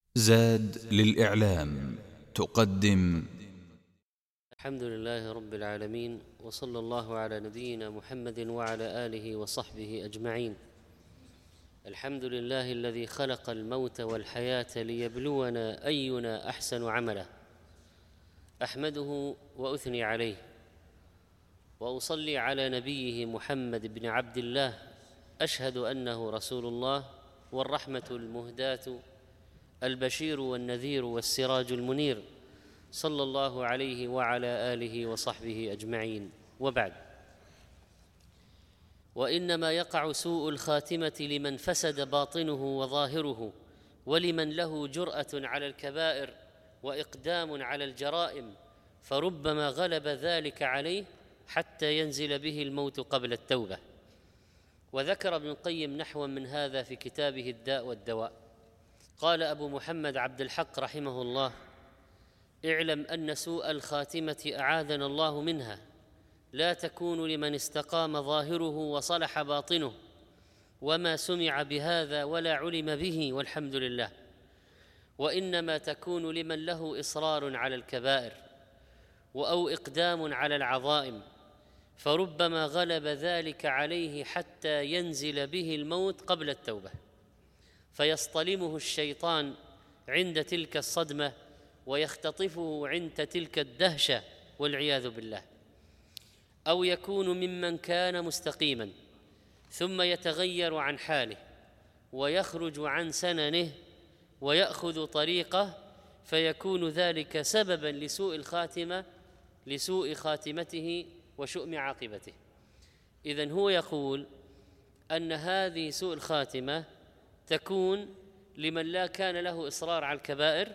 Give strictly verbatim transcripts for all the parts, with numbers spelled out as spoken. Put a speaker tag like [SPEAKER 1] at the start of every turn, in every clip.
[SPEAKER 1] زاد للإعلام تقدم.
[SPEAKER 2] الحمد لله رب العالمين، وصلى الله على نبينا محمد وعلى آله وصحبه أجمعين. الحمد لله الذي خلق الموت والحياة ليبلونا أينا أحسن عملا. أحمده وأثني عليه، وأصلي على نبيه محمد بن عبد الله، أشهد أنه رسول الله والرحمة المهداة، البشير والنذير والسراج المنير، صلى الله عليه وعلى آله وصحبه أجمعين. وبعد، وإنما يقع سوء الخاتمة لمن فسد باطنه وظاهره، ولمن له جرأة على الكبائر وإقدام على الجرائم، فربما غلب ذلك عليه حتى ينزل به الموت قبل التوبة. وذكر ابن القيم نحوا من هذا في كتابه الداء والدواء. قال أبو محمد عبد الحق رحمه الله: اعلم أن سوء الخاتمة أعاذنا الله منها لا تكون لمن استقام ظاهره وصلح باطنه، وما سمع بهذا ولا علم به والحمد لله، وإنما تكون لمن له إصرار على الكبائر أو إقدام على العظائم، فربما غلب ذلك عليه حتى ينزل به الموت قبل التوبة، فيصطلمه الشيطان عند تلك الصدمة ويختطفه عند تلك الدهشة والعياذ بالله. أو يكون ممن كان مستقيما ثم يتغير عن حاله ويخرج عن سننه ويأخذ طريقه، فيكون ذلك سببا لسوء الخاتمة لسوء خاتمته وشؤم عاقبته. إذن هو يقول أن هذه سوء الخاتمة تكون لمن لا كان له إصرار على الكبائر،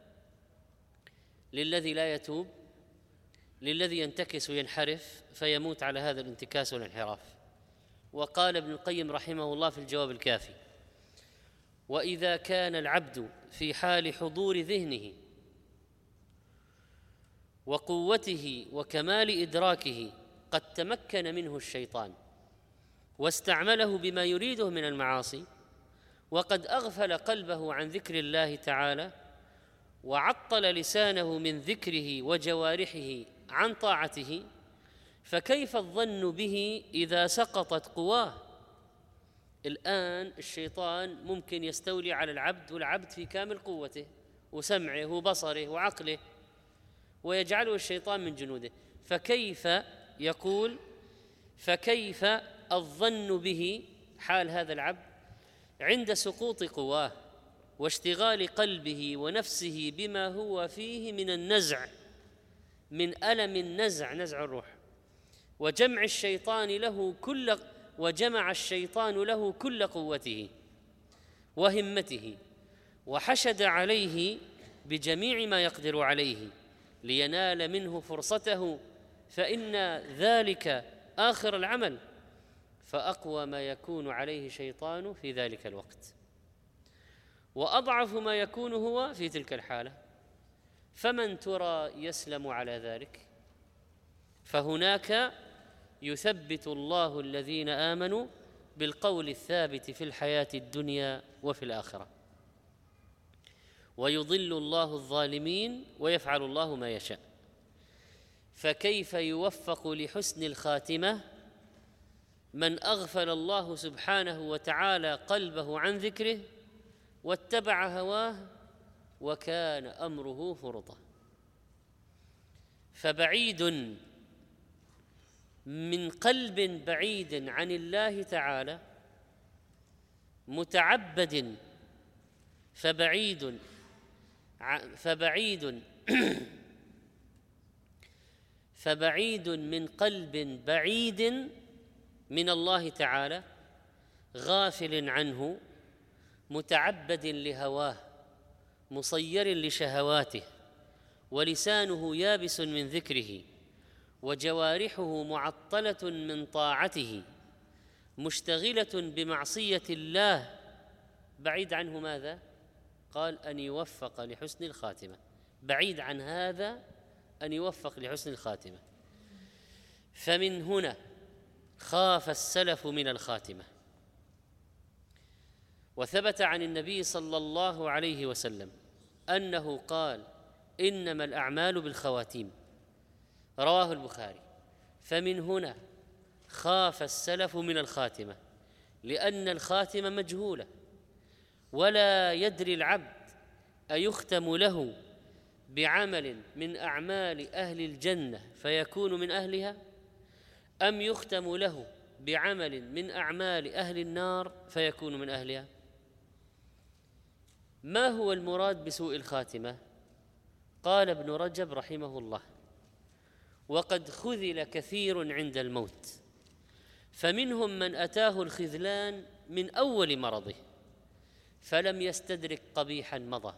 [SPEAKER 2] للذي لا يتوب، للذي ينتكس وينحرف فيموت على هذا الانتكاس والانحراف. وقال ابن القيم رحمه الله في الجواب الكافي: وإذا كان العبد في حال حضور ذهنه وقوته وكمال إدراكه قد تمكن منه الشيطان واستعمله بما يريده من المعاصي، وقد أغفل قلبه عن ذكر الله تعالى وعطل لسانه من ذكره وجوارحه عن طاعته، فكيف الظن به إذا سقطت قواه؟ الآن الشيطان ممكن يستولي على العبد والعبد في كامل قوته وسمعه وبصره وعقله، ويجعله الشيطان من جنوده، فكيف يقول فكيف الظن به حال هذا العبد عند سقوط قواه واشتغال قلبه ونفسه بما هو فيه من النزع، من ألم النزع، نزع الروح، وجمع الشيطان له كل وجمع الشيطان له كل قوته وهمته، وحشد عليه بجميع ما يقدر عليه لينال منه فرصته، فإن ذلك آخر العمل، فأقوى ما يكون عليه شيطان في ذلك الوقت، وأضعف ما يكون هو في تلك الحالة. فمن ترى يسلم على ذلك؟ فهناك يثبت الله الذين آمنوا بالقول الثابت في الحياة الدنيا وفي الآخرة، ويضل الله الظالمين ويفعل الله ما يشاء. فكيف يوفق لحسن الخاتمة من أغفل الله سبحانه وتعالى قلبه عن ذكره واتبع هواه وكان أمره فرطا؟ فبعيد من قلب بعيد عن الله تعالى متعبد، فبعيد فبعيد فبعيد من قلب بعيد من الله تعالى غافل عنه متعبد لهواه مصير لشهواته، ولسانه يابس من ذكره وجوارحه معطلة من طاعته مشتغلة بمعصية الله، بعيد عنه ماذا؟ قال أن يوفق لحسن الخاتمة، بعيد عن هذا أن يوفق لحسن الخاتمة. فمن هنا خاف السلف من الخاتمة، وثبت عن النبي صلى الله عليه وسلم أنه قال: إنما الأعمال بالخواتيم، رواه البخاري. فمن هنا خاف السلف من الخاتمة، لأن الخاتمة مجهولة، ولا يدري العبد أيختم له بعمل من أعمال أهل الجنة فيكون من أهلها، أم يختم له بعمل من أعمال أهل النار فيكون من أهلها. ما هو المراد بسوء الخاتمة؟ قال ابن رجب رحمه الله: وقد خذل كثير عند الموت، فمنهم من أتاه الخذلان من أول مرضه فلم يستدرك قبيحا مضى،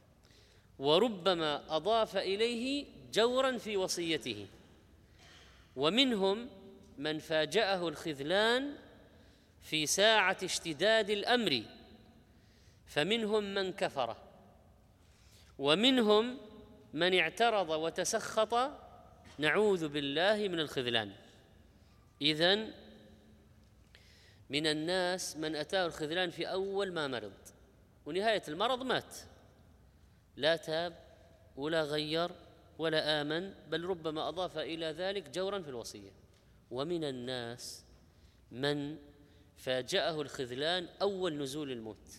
[SPEAKER 2] وربما أضاف إليه جورا في وصيته، ومنهم من فاجأه الخذلان في ساعة اشتداد الأمر فمنهم من كفر، ومنهم من اعترض وتسخط، نعوذ بالله من الخذلان. إذن من الناس من أتاه الخذلان في أول ما مرض، ونهاية المرض مات، لا تاب ولا غير ولا آمن، بل ربما أضاف إلى ذلك جورا في الوصية. ومن الناس من فاجأه الخذلان أول نزول الموت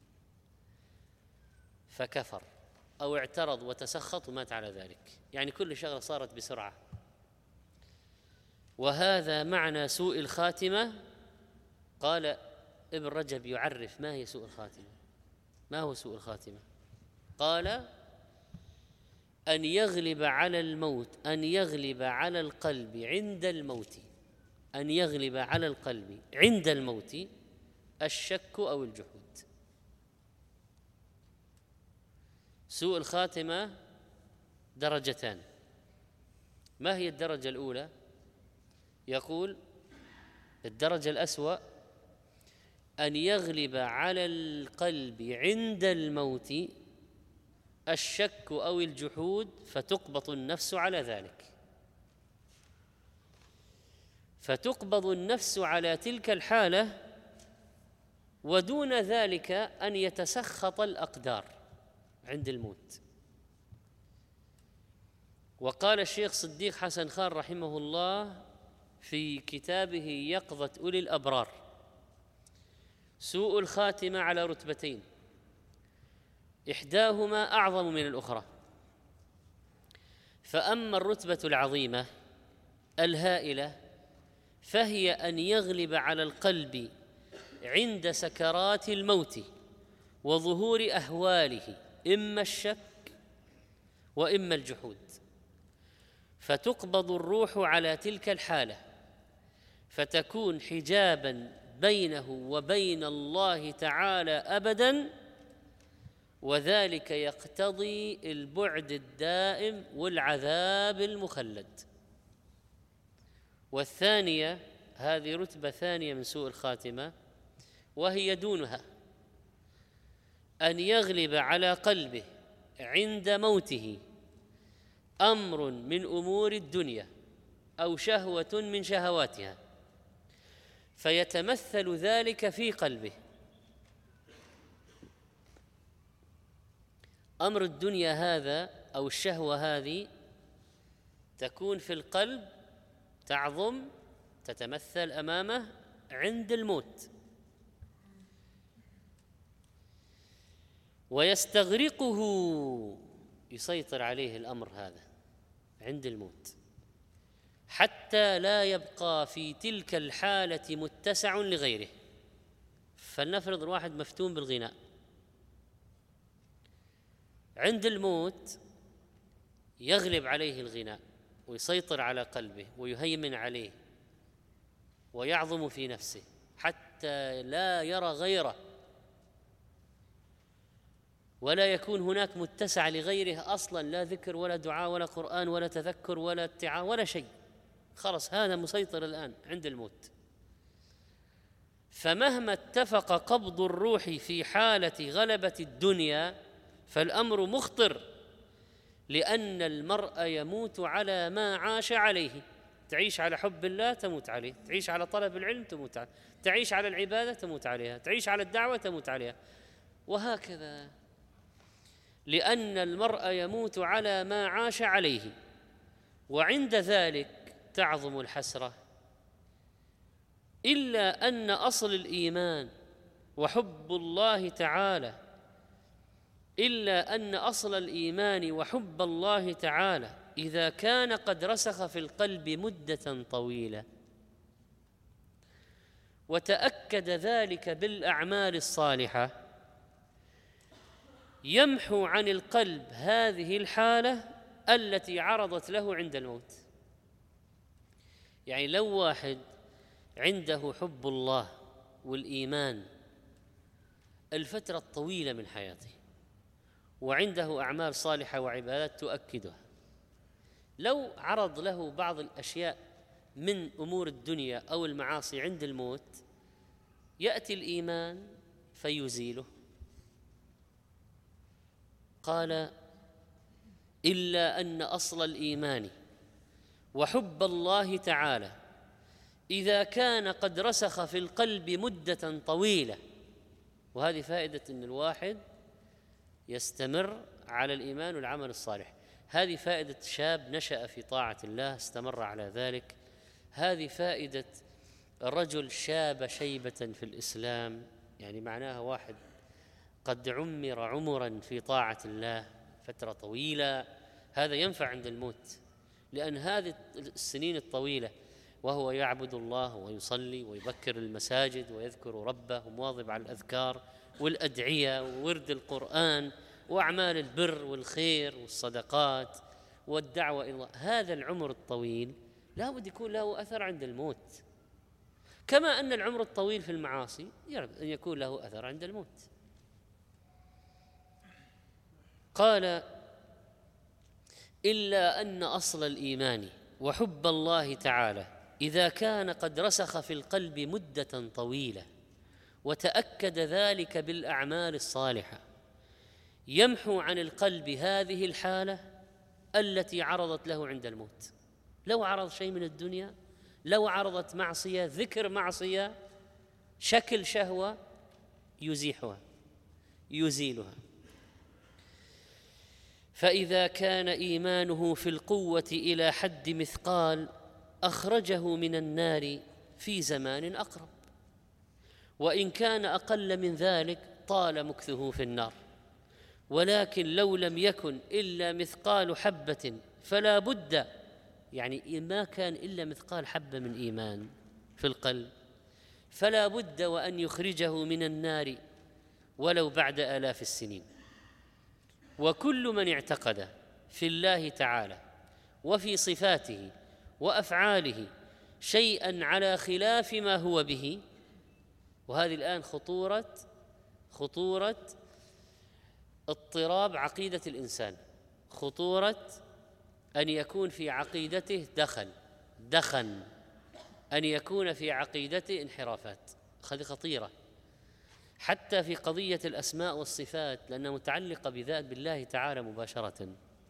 [SPEAKER 2] فكفر أو اعترض وتسخط ومات على ذلك، يعني كل شغلة صارت بسرعة. وهذا معنى سوء الخاتمة. قال ابن رجب يعرف ما هي سوء الخاتمة. ما هو سوء الخاتمة؟ قال: أن يغلب على الموت أن يغلب على القلب عند الموت أن يغلب على القلب عند الموت الشك أو الجحود. سوء الخاتمة درجتان. ما هي الدرجة الأولى؟ يقول: الدرجة الأسوأ أن يغلب على القلب عند الموت الشك أو الجحود فتقبض النفس على ذلك، فتقبض النفس على تلك الحالة، ودون ذلك أن يتسخط الأقدار عند الموت. وقال الشيخ صديق حسن خان رحمه الله في كتابه يقظة أولي الأبرار: سوء الخاتمة على رتبتين، إحداهما أعظم من الأخرى. فأما الرتبة العظيمة الهائلة فهي أن يغلب على القلب عند سكرات الموت وظهور أهواله إما الشك وإما الجحود، فتقبض الروح على تلك الحالة، فتكون حجابا بينه وبين الله تعالى أبدا، وذلك يقتضي البعد الدائم والعذاب المخلد. والثانية، هذه رتبة ثانية من سوء الخاتمة وهي دونها، أن يغلب على قلبه عند موته أمر من أمور الدنيا أو شهوة من شهواتها، فيتمثل ذلك في قلبه. أمر الدنيا هذا أو الشهوة هذه تكون في القلب، تعظم، تتمثل أمامه عند الموت، ويستغرقه، يسيطر عليه الأمر هذا عند الموت، حتى لا يبقى في تلك الحالة متسع لغيره. فلنفرض الواحد مفتون بالغناء، عند الموت يغلب عليه الغناء ويسيطر على قلبه ويهيمن عليه ويعظم في نفسه حتى لا يرى غيره، ولا يكون هناك متسع لغيره أصلا، لا ذكر ولا دعاء ولا قرآن ولا تذكر ولا اتعاظ ولا شيء، خلص هذا مسيطر الآن عند الموت. فمهما اتفق قبض الروح في حالة غلبة الدنيا فالأمر مخطر، لأن المرء يموت على ما عاش عليه. تعيش على حب الله تموت عليه، تعيش على طلب العلم تموت عليه، تعيش على العبادة تموت عليها، تعيش على الدعوة تموت عليها، وهكذا. لأن المرء يموت على ما عاش عليه، وعند ذلك تعظم الحسرة. إلا أن أصل الإيمان وحب الله تعالى إلا أن أصل الإيمان وحب الله تعالى إذا كان قد رسخ في القلب مدة طويلة وتأكد ذلك بالأعمال الصالحة، يمحو عن القلب هذه الحالة التي عرضت له عند الموت. يعني لو واحد عنده حب الله والإيمان الفترة الطويلة من حياته وعنده أعمال صالحة وعبادات تؤكدها، لو عرض له بعض الأشياء من أمور الدنيا أو المعاصي عند الموت، يأتي الإيمان فيزيله. قال: إلا أن أصل الإيمان وحب الله تعالى إذا كان قد رسخ في القلب مدة طويلة. وهذه فائدة أن الواحد يستمر على الإيمان والعمل الصالح. هذه فائدة شاب نشأ في طاعة الله استمر على ذلك. هذه فائدة رجل شاب شيبة في الإسلام، يعني معناها واحد قد عمر عمرا في طاعة الله فترة طويلة، هذا ينفع عند الموت، لأن هذه السنين الطويلة وهو يعبد الله ويصلي ويبكر المساجد ويذكر ربه ومواظب على الأذكار والأدعية وورد القرآن وأعمال البر والخير والصدقات والدعوة إلى الله، هذا العمر الطويل لا بد يكون له أثر عند الموت، كما أن العمر الطويل في المعاصي يجب أن يكون له أثر عند الموت. قال: إلا أن أصل الإيمان وحب الله تعالى إذا كان قد رسخ في القلب مدة طويلة وتأكد ذلك بالأعمال الصالحة، يمحو عن القلب هذه الحالة التي عرضت له عند الموت. لو عرض شيء من الدنيا، لو عرضت معصية، ذكر معصية، شكل شهوة، يزيحها يزيلها. فإذا كان إيمانه في القوة إلى حد مثقال أخرجه من النار في زمان أقرب، وإن كان أقل من ذلك طال مكثه في النار. ولكن لو لم يكن إلا مثقال حبة فلا بد، يعني ما كان إلا مثقال حبة من إيمان في القلب، فلا بد وأن يخرجه من النار ولو بعد آلاف السنين. وكل من اعتقد في الله تعالى وفي صفاته وأفعاله شيئا على خلاف ما هو به، وهذه الآن خطورة خطورة اضطراب عقيدة الإنسان، خطورة أن يكون في عقيدته دخل دخن أن يكون في عقيدته انحرافات. هذه خطيرة حتى في قضية الأسماء والصفات، لأنها متعلقة بذات بالله تعالى مباشرة.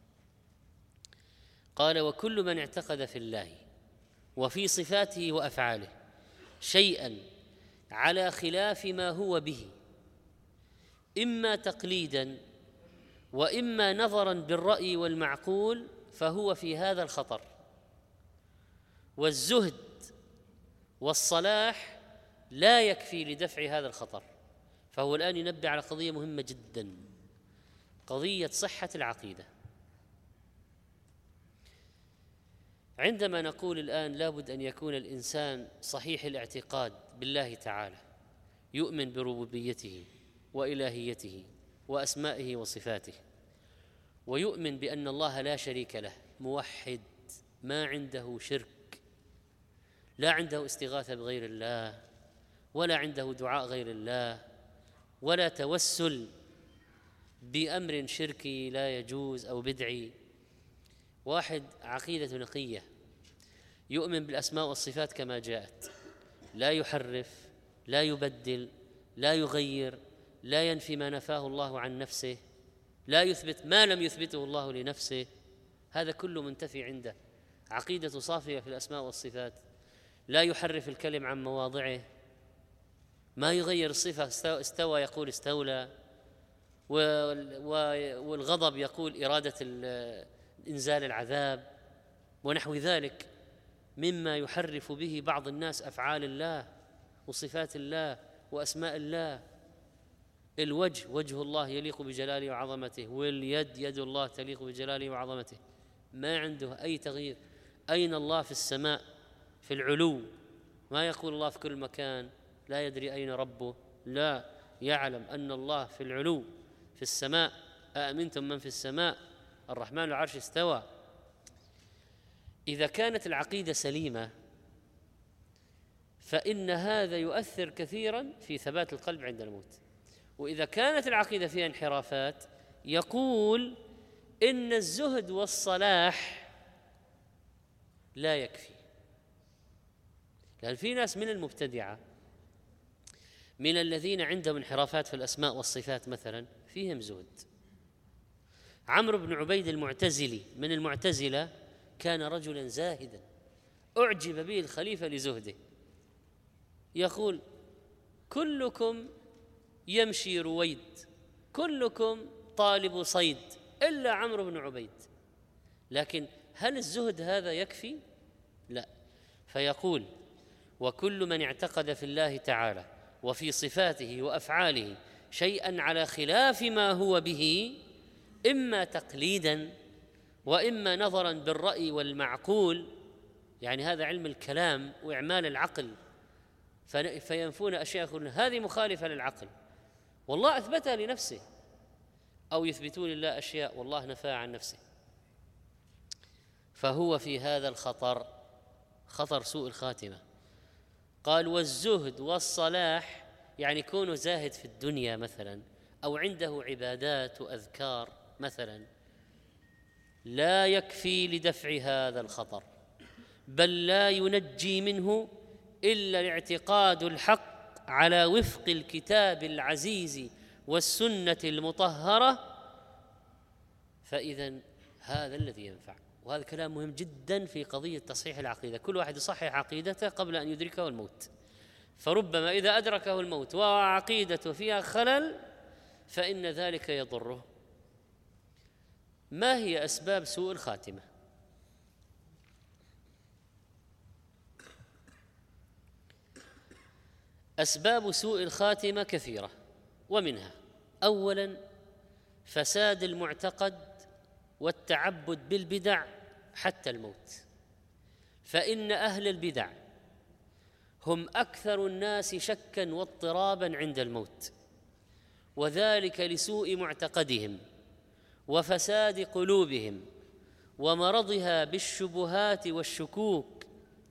[SPEAKER 2] قال: وكل من اعتقد في الله وفي صفاته وأفعاله شيئا على خلاف ما هو به، إما تقليدا وإما نظرا بالرأي والمعقول، فهو في هذا الخطر. والزهد والصلاح لا يكفي لدفع هذا الخطر. فهو الآن ينبه على قضية مهمة جدا، قضية صحة العقيدة. عندما نقول الآن لابد أن يكون الإنسان صحيح الاعتقاد بالله تعالى، يؤمن بربوبيته وإلهيته وأسمائه وصفاته، ويؤمن بأن الله لا شريك له، موحد ما عنده شرك، لا عنده استغاثة بغير الله، ولا عنده دعاء غير الله، ولا توسل بأمر شركي لا يجوز أو بدعي. واحد عقيدة نقية يؤمن بالأسماء والصفات كما جاءت، لا يحرف، لا يبدل، لا يغير، لا ينفي ما نفاه الله عن نفسه، لا يثبت ما لم يثبته الله لنفسه، هذا كله منتفي عنده. عقيدة صافية في الأسماء والصفات، لا يحرف الكلم عن مواضعه، ما يغير الصفة، استوى يقول استولى، والغضب يقول إرادة إنزال العذاب ونحو ذلك مما يحرف به بعض الناس أفعال الله وصفات الله وأسماء الله. الوجه وجه الله يليق بجلاله وعظمته، واليد يد الله تليق بجلاله وعظمته، ما عنده أي تغيير. أين الله؟ في السماء في العلو، ما يقول الله في كل مكان لا يدري أين ربه، لا، يعلم أن الله في العلو في السماء. أأمنتم من في السماء الرحمن على العرش استوى. إذا كانت العقيدة سليمة فإن هذا يؤثر كثيرا في ثبات القلب عند الموت. وإذا كانت العقيدة فيها انحرافات يقول إن الزهد والصلاح لا يكفي. لأن في ناس من المبتدعة من الذين عندهم انحرافات في الأسماء والصفات مثلا فيهم زهد. عمرو بن عبيد المعتزلي من المعتزلة كان رجلا زاهدا أعجب به الخليفة لزهده، يقول كلكم يمشي رويد، كلكم طالب صيد إلا عمرو بن عبيد. لكن هل الزهد هذا يكفي؟ لا. فيقول وكل من اعتقد في الله تعالى وفي صفاته وأفعاله شيئا على خلاف ما هو به إما تقليدا وإما نظرا بالرأي والمعقول، يعني هذا علم الكلام وإعمال العقل، فينفون أشياء يقولون هذه مخالفة للعقل والله أثبتها لنفسه، أو يثبتون لله أشياء والله نفاها عن نفسه، فهو في هذا الخطر، خطر سوء الخاتمة. قال والزهد والصلاح يعني كونه زاهد في الدنيا مثلا أو عنده عبادات وأذكار مثلا لا يكفي لدفع هذا الخطر، بل لا ينجي منه إلا الاعتقاد الحق على وفق الكتاب العزيز والسنة المطهرة، فإذا هذا الذي ينفع. وهذا كلام مهم جدا في قضية تصحيح العقيدة. كل واحد يصحح عقيدته قبل أن يدركه الموت، فربما إذا أدركه الموت وعقيدته فيها خلل فإن ذلك يضره. ما هي أسباب سوء الخاتمة؟ أسباب سوء الخاتمة كثيرة، ومنها أولاً فساد المعتقد والتعبد بالبدع حتى الموت، فإن أهل البدع هم أكثر الناس شكاً واضطراباً عند الموت، وذلك لسوء معتقدهم وفساد قلوبهم ومرضها بالشبهات والشكوك.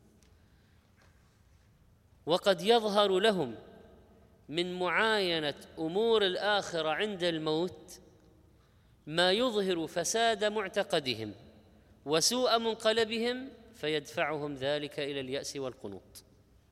[SPEAKER 2] وقد يظهر لهم من معاينة أمور الآخرة عند الموت ما يظهر فساد معتقدهم وسوء منقلبهم، فيدفعهم ذلك إلى اليأس والقنوط.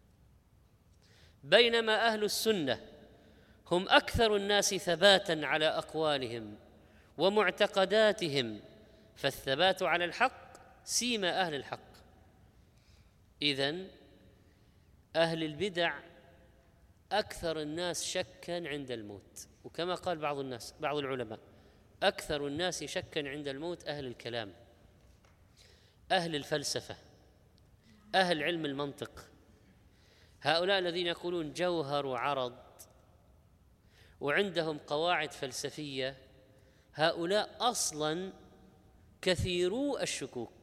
[SPEAKER 2] بينما أهل السنة هم أكثر الناس ثباتاً على أقوالهم ومعتقداتهم، فالثبات على الحق سيما أهل الحق. إذن أهل البدع أكثر الناس شكاً عند الموت، وكما قال بعض الناس بعض العلماء أكثر الناس شكاً عند الموت أهل الكلام، أهل الفلسفة، أهل علم المنطق، هؤلاء الذين يقولون جوهر وعرض وعندهم قواعد فلسفية، هؤلاء أصلاً كثيرو الشكوك،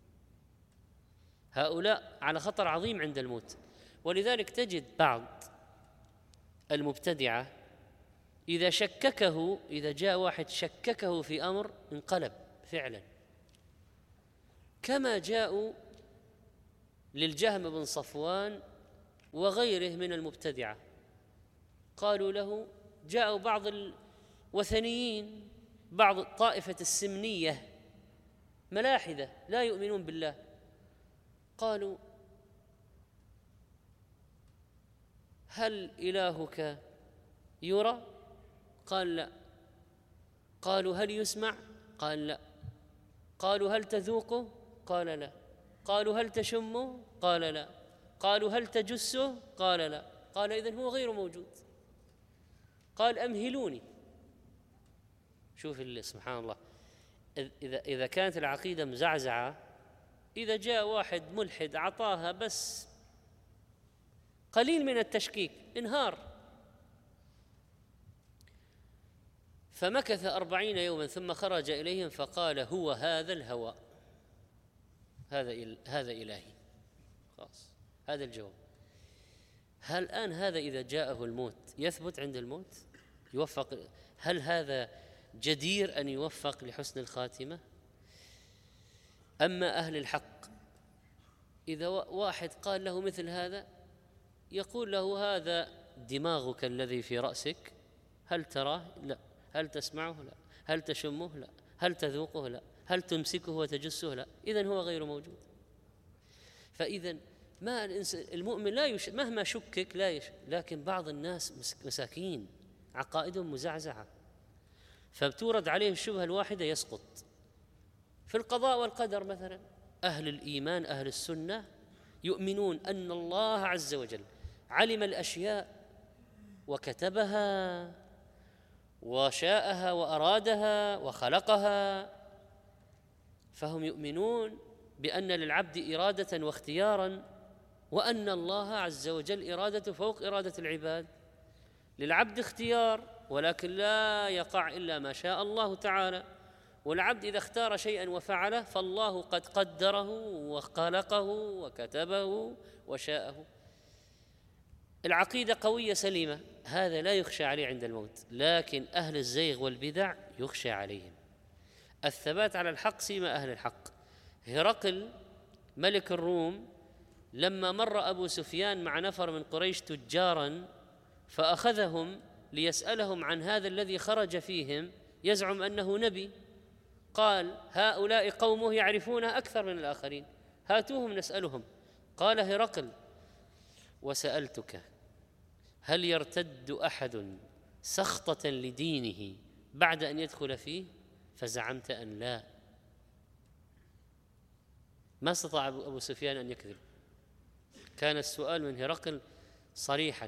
[SPEAKER 2] هؤلاء على خطر عظيم عند الموت. ولذلك تجد بعض المبتدعة إذا شككه، إذا جاء واحد شككه في أمر انقلب فعلا، كما جاءوا للجهم بن صفوان وغيره من المبتدعة، قالوا له، جاءوا بعض الوثنيين، بعض طائفة السمنية ملاحدة لا يؤمنون بالله، قالوا هل إلهك يرى؟ قال لا. قالوا هل يسمع؟ قال لا. قالوا هل تذوقه؟ قال لا. قالوا هل تشمه؟ قال لا. قالوا هل تجسه؟ قال لا. قال إذن هو غير موجود. قال أمهلوني، شوف سبحان الله، إذا إذا كانت العقيدة مزعزعة، إذا جاء واحد ملحد أعطاها بس قليل من التشكيك انهار. فمكث أربعين يوما ثم خرج إليهم فقال: هو هذا الهوى، هذا هذا إلهي، خلاص هذا الجواب. هل الآن هذا إذا جاءه الموت يثبت عند الموت؟ يوفق؟ هل هذا جدير أن يوفق لحسن الخاتمة؟ أما أهل الحق إذا واحد قال له مثل هذا يقول له: هذا دماغك الذي في رأسك، هل تراه؟ لا. هل تسمعه؟ لا. هل تشمه؟ لا. هل تذوقه؟ لا. هل تمسكه وتجسه؟ لا. إذن هو غير موجود. فإذا ما المؤمن لا يش... مهما شكك لا يش... لكن بعض الناس مساكين عقائدهم مزعزعة، فبتورد عليه الشبهة الواحدة يسقط. في القضاء والقدر مثلا، أهل الإيمان أهل السنة يؤمنون أن الله عز وجل علم الأشياء وكتبها وشاءها وأرادها وخلقها، فهم يؤمنون بأن للعبد إرادة واختيارا، وأن الله عز وجل إرادته فوق إرادة العباد. للعبد اختيار ولكن لا يقع إلا ما شاء الله تعالى، والعبد إذا اختار شيئا وفعله فالله قد قدره وخلقه وكتبه وشاءه. العقيدة قوية سليمة، هذا لا يخشى عليه عند الموت، لكن أهل الزيغ والبدع يخشى عليهم. الثبات على الحق سيما أهل الحق. هرقل ملك الروم لما مر أبو سفيان مع نفر من قريش تجارا فأخذهم ليسألهم عن هذا الذي خرج فيهم يزعم أنه نبي، قال: هؤلاء قومه يعرفونه أكثر من الآخرين، هاتوهم نسألهم. قال هرقل: وسألتك هل يرتد أحد سخطة لدينه بعد أن يدخل فيه؟ فزعمت أن لا. ما استطاع أبو سفيان أن يكذب، كان السؤال من هرقل صريحا.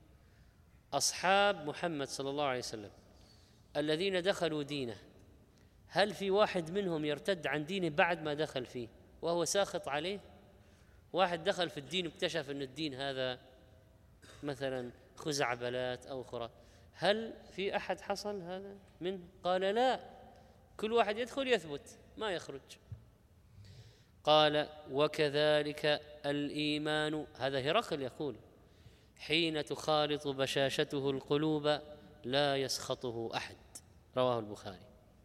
[SPEAKER 2] أصحاب محمد صلى الله عليه وسلم الذين دخلوا دينه، هل في واحد منهم يرتد عن دينه بعد ما دخل فيه وهو ساخط عليه؟ واحد دخل في الدين واكتشف أن الدين هذا مثلا خزعبلات أو خرافات، هل في أحد حصل هذا منه؟ قال لا، كل واحد يدخل يثبت ما يخرج. قال: وكذلك الإيمان، هذا هرقل يقول: حين تخالط بشاشته القلوب لا يسخطه أحد. رواه البخاري.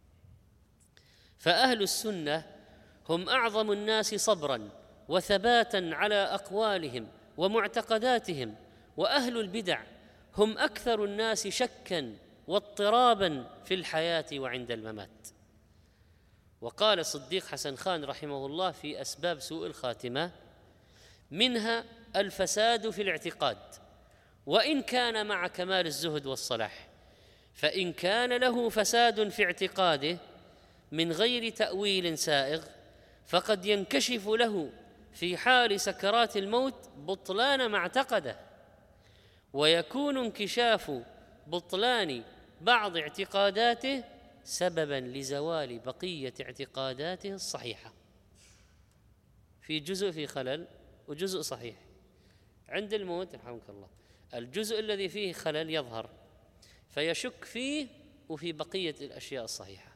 [SPEAKER 2] فأهل السنة هم أعظم الناس صبراً وثباتاً على أقوالهم ومعتقداتهم، وأهل البدع هم أكثر الناس شكاً واضطراباً في الحياة وعند الممات. وقال الصديق حسن خان رحمه الله في أسباب سوء الخاتمة: منها الفساد في الاعتقاد، وإن كان مع كمال الزهد والصلاح، فإن كان له فساد في اعتقاده من غير تأويل سائغ فقد ينكشف له في حال سكرات الموت بطلان ما اعتقده، ويكون انكشاف بطلان بعض اعتقاداته سببا لزوال بقية اعتقاداته الصحيحة. في جزء في خلل وجزء صحيح. عند الموت رحمك الله الجزء الذي فيه خلل يظهر فيشك فيه وفي بقية الأشياء الصحيحة،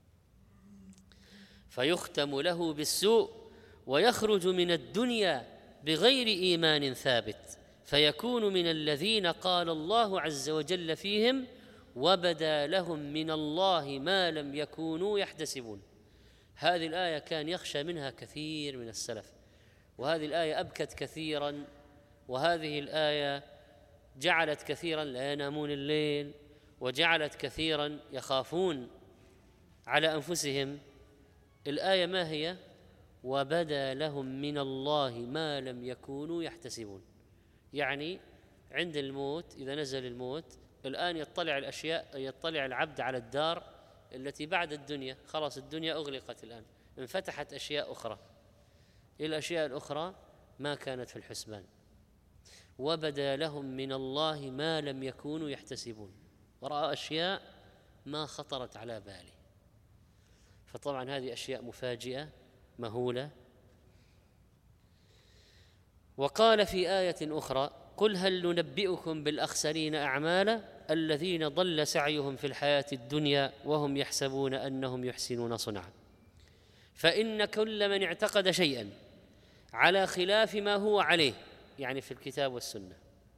[SPEAKER 2] فيختم له بالسوء ويخرج من الدنيا بغير إيمان ثابت، فيكون من الذين قال الله عز وجل فيهم: وبدا لهم من الله ما لم يكونوا يحتسبون. هذه الآية كان يخشى منها كثير من السلف، وهذه الآية أبكت كثيرا، وهذه الآية جعلت كثيرا لا ينامون الليل، وجعلت كثيرا يخافون على أنفسهم. الآية ما هي؟ وبدا لهم من الله ما لم يكونوا يحتسبون. يعني عند الموت إذا نزل الموت الآن يطلع الأشياء يطلع العبد على الدار التي بعد الدنيا، خلاص الدنيا أغلقت، الآن انفتحت أشياء أخرى، الأشياء الأخرى ما كانت في الحسبان. وبدا لهم من الله ما لم يكونوا يحتسبون، ورأى أشياء ما خطرت على باله. فطبعا هذه أشياء مفاجئة مهولة. وقال في آية أخرى: قل هل ننبئكم بالأخسرين أعمالا الذين ضل سعيهم في الحياة الدنيا وهم يحسبون أنهم يحسنون صنعا. فإن كل من اعتقد شيئا على خلاف ما هو عليه، يعني في الكتاب والسنة،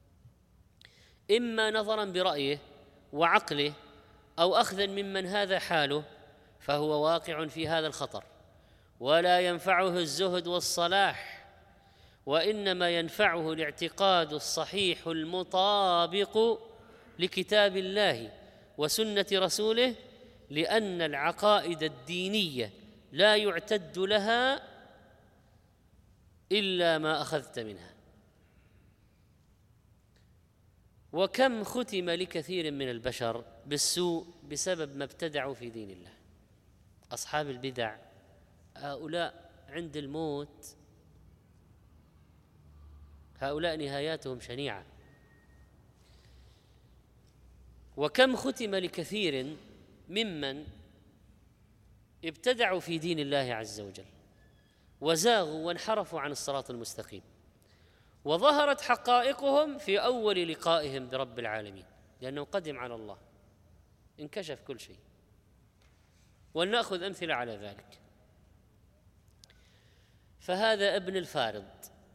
[SPEAKER 2] إما نظرا برأيه وعقله أو أخذا ممن هذا حاله، فهو واقع في هذا الخطر، ولا ينفعه الزهد والصلاح، وإنما ينفعه الاعتقاد الصحيح المطابق لكتاب الله وسنة رسوله، لأن العقائد الدينية لا يعتد لها إلا ما أخذت منها. وكم ختم لكثير من البشر بالسوء بسبب ما ابتدعوا في دين الله. أصحاب البدع هؤلاء عند الموت هؤلاء نهاياتهم شنيعة. وكم ختم لكثير ممن ابتدعوا في دين الله عز وجل وزاغوا وانحرفوا عن الصراط المستقيم، وظهرت حقائقهم في أول لقائهم برب العالمين، لأنه قدم على الله انكشف كل شيء. ولنأخذ أمثلة على ذلك. فهذا ابن الفارض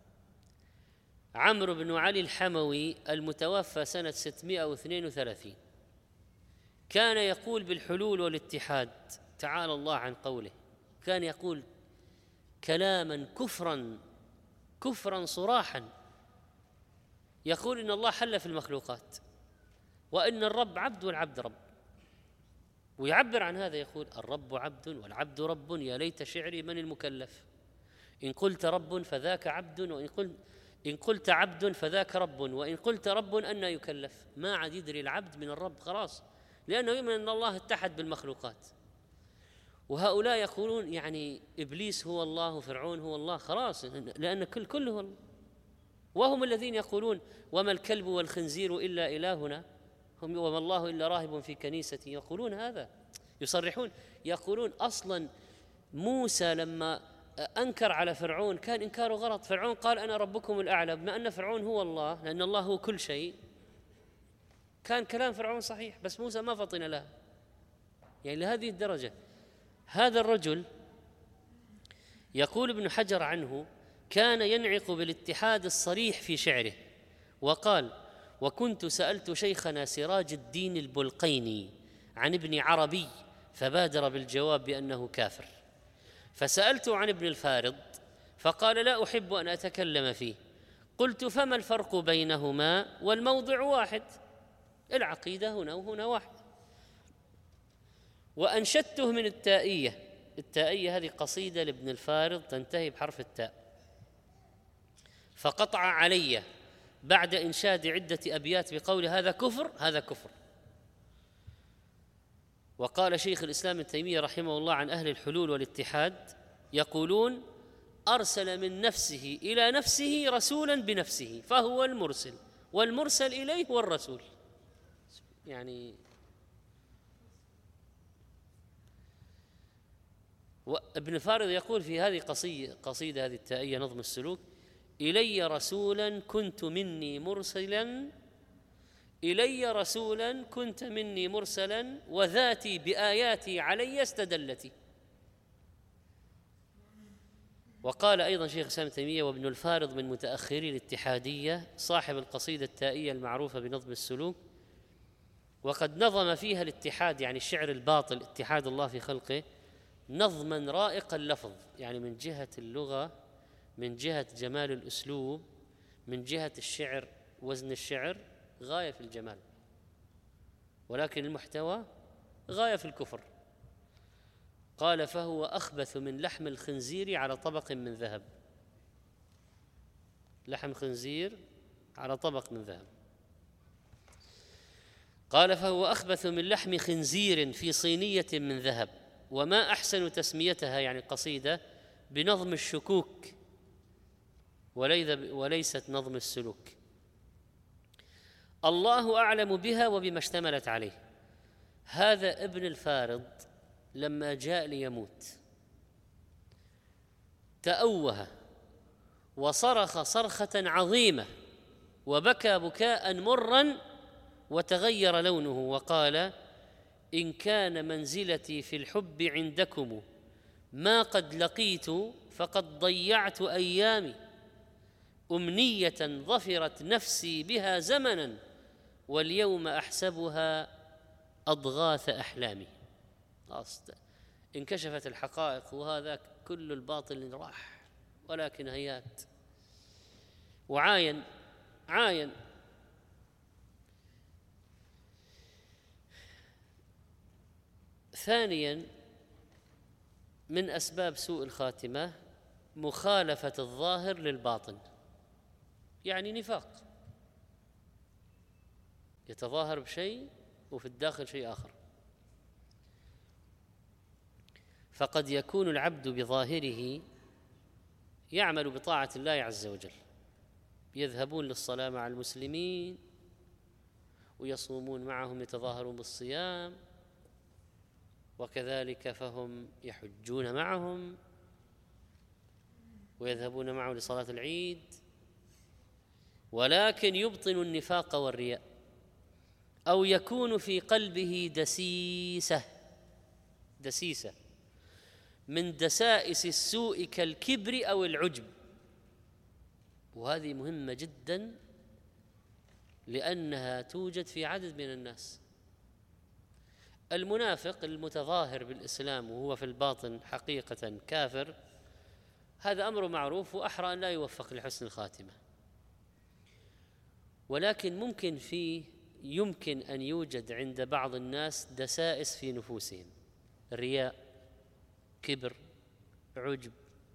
[SPEAKER 2] عمرو بن علي الحموي المتوفى سنة ستمائة واثنين وثلاثين، كان يقول بالحلول والاتحاد، تعالى الله عن قوله، كان يقول كلاما كفرا كفرا صراحا، يقول إن الله حل في المخلوقات، وإن الرب عبد والعبد رب، ويعبر عن هذا يقول: الرب عبد والعبد رب، يا ليت شعري من المكلف، إن قلت رب فذاك عبد، وإن قلت إن قلت عبد فذاك رب، وإن قلت رب أن يكلف. ما عاد يدري العبد من الرب خلاص، لأنه يؤمن أن الله اتحد بالمخلوقات. وهؤلاء يقولون يعني إبليس هو الله وفرعون هو الله، خلاص، لأن كل كل هو الله. وهم الذين يقولون: وما الكلب والخنزير إلا إلهنا، هم وما الله إلا راهب في كنيسته. يقولون هذا، يصرحون، يقولون أصلا موسى لما أنكر على فرعون كان إنكاره غلط. فرعون قال: أنا ربكم الأعلى، بما أن فرعون هو الله، لأن الله هو كل شيء، كان كلام فرعون صحيح، بس موسى ما فطن له. يعني لهذه الدرجة. هذا الرجل يقول ابن حجر عنه: كان ينعق بالاتحاد الصريح في شعره، وقال: وكنت سألت شيخنا سراج الدين البلقيني عن ابن عربي فبادر بالجواب بأنه كافر، فسألت عن ابن الفارض فقال: لا أحب أن أتكلم فيه. قلت: فما الفرق بينهما والموضع واحد، العقيدة هنا وهنا واحد. وأنشدته من التائية. التائية هذه قصيدة لابن الفارض تنتهي بحرف التاء، فقطع علي بعد إنشاد عدة أبيات بقول: هذا كفر هذا كفر. وقال شيخ الإسلام ابن تيمية رحمه الله عن أهل الحلول والاتحاد، يقولون: أرسل من نفسه إلى نفسه رسولا بنفسه فهو المرسل، والمرسل إليه هو الرسول. يعني وابن فارض يقول في هذه قصيدة, قصيدة هذه التائية نظم السلوك: إلي رسولا كنت مني مرسلا إلي رسولا كنت مني مرسلا وذاتي بآياتي علي استدلتي. وقال أيضا شيخ الإسلام ابن تيمية وابن الفارض من متأخري الاتحادية صاحب القصيدة التائية المعروفة بنظم السلوك، وقد نظم فيها الاتحاد، يعني الشعر الباطل، اتحاد الله في خلقه، نظما رائق اللفظ، يعني من جهة اللغة، من جهة جمال الأسلوب، من جهة الشعر وزن الشعر غاية في الجمال، ولكن المحتوى غاية في الكفر. قال: فهو أخبث من لحم الخنزير على طبق من ذهب. لحم خنزير على طبق من ذهب. قال: فهو أخبث من لحم خنزير في صينية من ذهب. وما أحسن تسميتها، يعني قصيدة، بنظم الشكوك وليست نظم السلوك. الله أعلم بها وبما اشتملت عليه. هذا ابن الفارض لما جاء ليموت تأوه وصرخ صرخة عظيمة وبكى بكاء مرا وتغير لونه وقال: إن كان منزلتي في الحب عندكم ما قد لقيت فقد ضيعت أيامي، أمنية ظفرت نفسي بها زمنا واليوم أحسبها أضغاث أحلامي. انكشفت الحقائق وهذا كل الباطل راح، ولكن هيات. وعاين عاين ثانيا من أسباب سوء الخاتمة مخالفة الظاهر للباطن، يعني نفاق، يتظاهر بشيء وفي الداخل شيء آخر. فقد يكون العبد بظاهره يعمل بطاعة الله عز وجل، يذهبون للصلاة مع المسلمين ويصومون معهم، يتظاهرون بالصيام، وكذلك فهم يحجون معهم ويذهبون معه لصلاة العيد، ولكن يبطن النفاق والرياء، أو يكون في قلبه دسيسة دسيسة من دسائس السوء كالكبر أو العجب، وهذه مهمة جدا لأنها توجد في عدد من الناس. المنافق المتظاهر بالإسلام وهو في الباطن حقيقة كافر، هذا أمر معروف وأحرى أن لا يوفق لحسن الخاتمة، ولكن ممكن فيه يمكن أن يوجد عند بعض الناس دسائس في نفوسهم، رياء، كبر، عجب،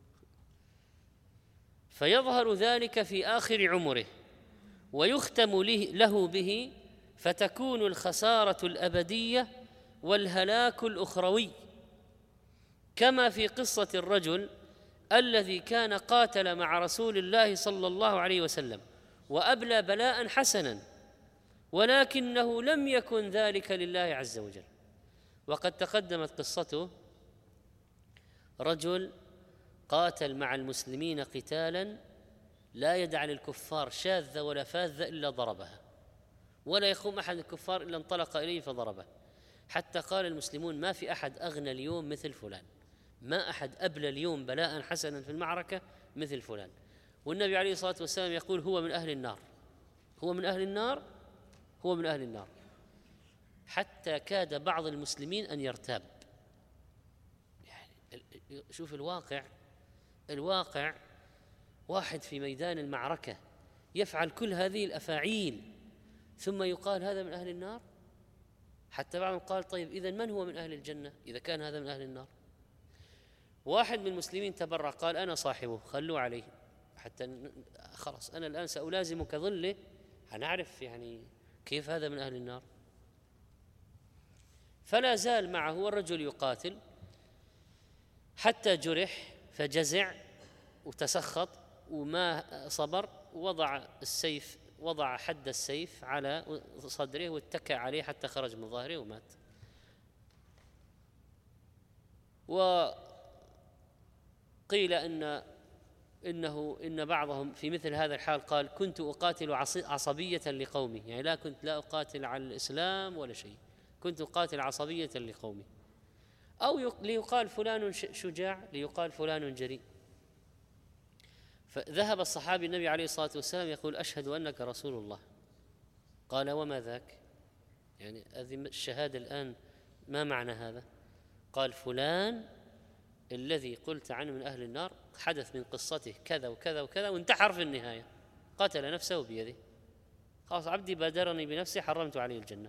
[SPEAKER 2] فيظهر ذلك في آخر عمره ويختم له به، فتكون الخسارة الأبدية والهلاك الأخروي، كما في قصة الرجل الذي كان قاتل مع رسول الله صلى الله عليه وسلم وأبلى بلاء حسنا، ولكنه لم يكن ذلك لله عز وجل. وقد تقدمت قصته، رجل قاتل مع المسلمين قتالا لا يدع للكفار شاذة ولا فاذة إلا ضربها، ولا يقوم أحد الكفار إلا انطلق إليه فضربه، حتى قال المسلمون: ما في أحد أغنى اليوم مثل فلان، ما أحد أبلى اليوم بلاء حسنا في المعركة مثل فلان. والنبي عليه الصلاة والسلام يقول: هو من أهل النار، هو من أهل النار، هو من أهل النار، حتى كاد بعض المسلمين أن يرتاب. يعني شوف الواقع، الواقع واحد في ميدان المعركة يفعل كل هذه الأفاعيل ثم يقال هذا من أهل النار. حتى بعضهم قال: طيب إذن من هو من أهل الجنة إذا كان هذا من أهل النار؟ واحد من المسلمين تبرع قال: أنا صاحبه، خلوا عليه حتى خلاص أنا الآن سألازمك ظله، هنعرف يعني كيف هذا من أهل النار. فلا زال معه والرجل يقاتل حتى جرح فجزع وتسخط وما صبر، وضع السيف، وضع حد السيف على صدره واتكى عليه حتى خرج من ظهره ومات. وقيل إن إنه إن بعضهم في مثل هذا الحال قال: كنت أقاتل عصبية لقومي، يعني لا كنت لا أقاتل على الإسلام ولا شيء، كنت أقاتل عصبية لقومي. أو ليقال فلان شجاع، ليقال فلان جريء. فذهب الصحابي النبي عليه الصلاة والسلام يقول: أشهد أنك رسول الله. قال: وما ذاك؟ يعني هذه الشهادة الآن ما معنى هذا؟ قال: فلان الذي قلت عنه من أهل النار حدث من قصته كذا وكذا وكذا، وانتحر في النهاية، قتل نفسه بيده، خلاص عبدي بادرني بنفسي حرمت عليه الجنة.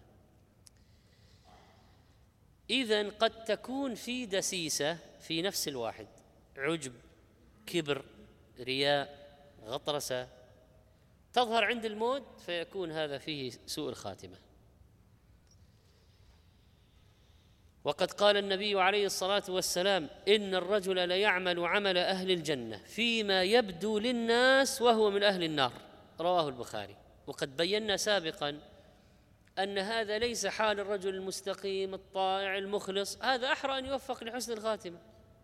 [SPEAKER 2] إذن قد تكون في دسيسة في نفس الواحد، عجب، كبر، رياء، غطرسة، تظهر عند الموت فيكون هذا فيه سوء الخاتمة. وقد قال النبي عليه الصلاة والسلام: إن الرجل ليعمل عمل أهل الجنة فيما يبدو للناس وهو من أهل النار، رواه البخاري. وقد بينا سابقا أن هذا ليس حال الرجل المستقيم الطائع المخلص، هذا أحرى أن يوفق لحسن الخاتمة.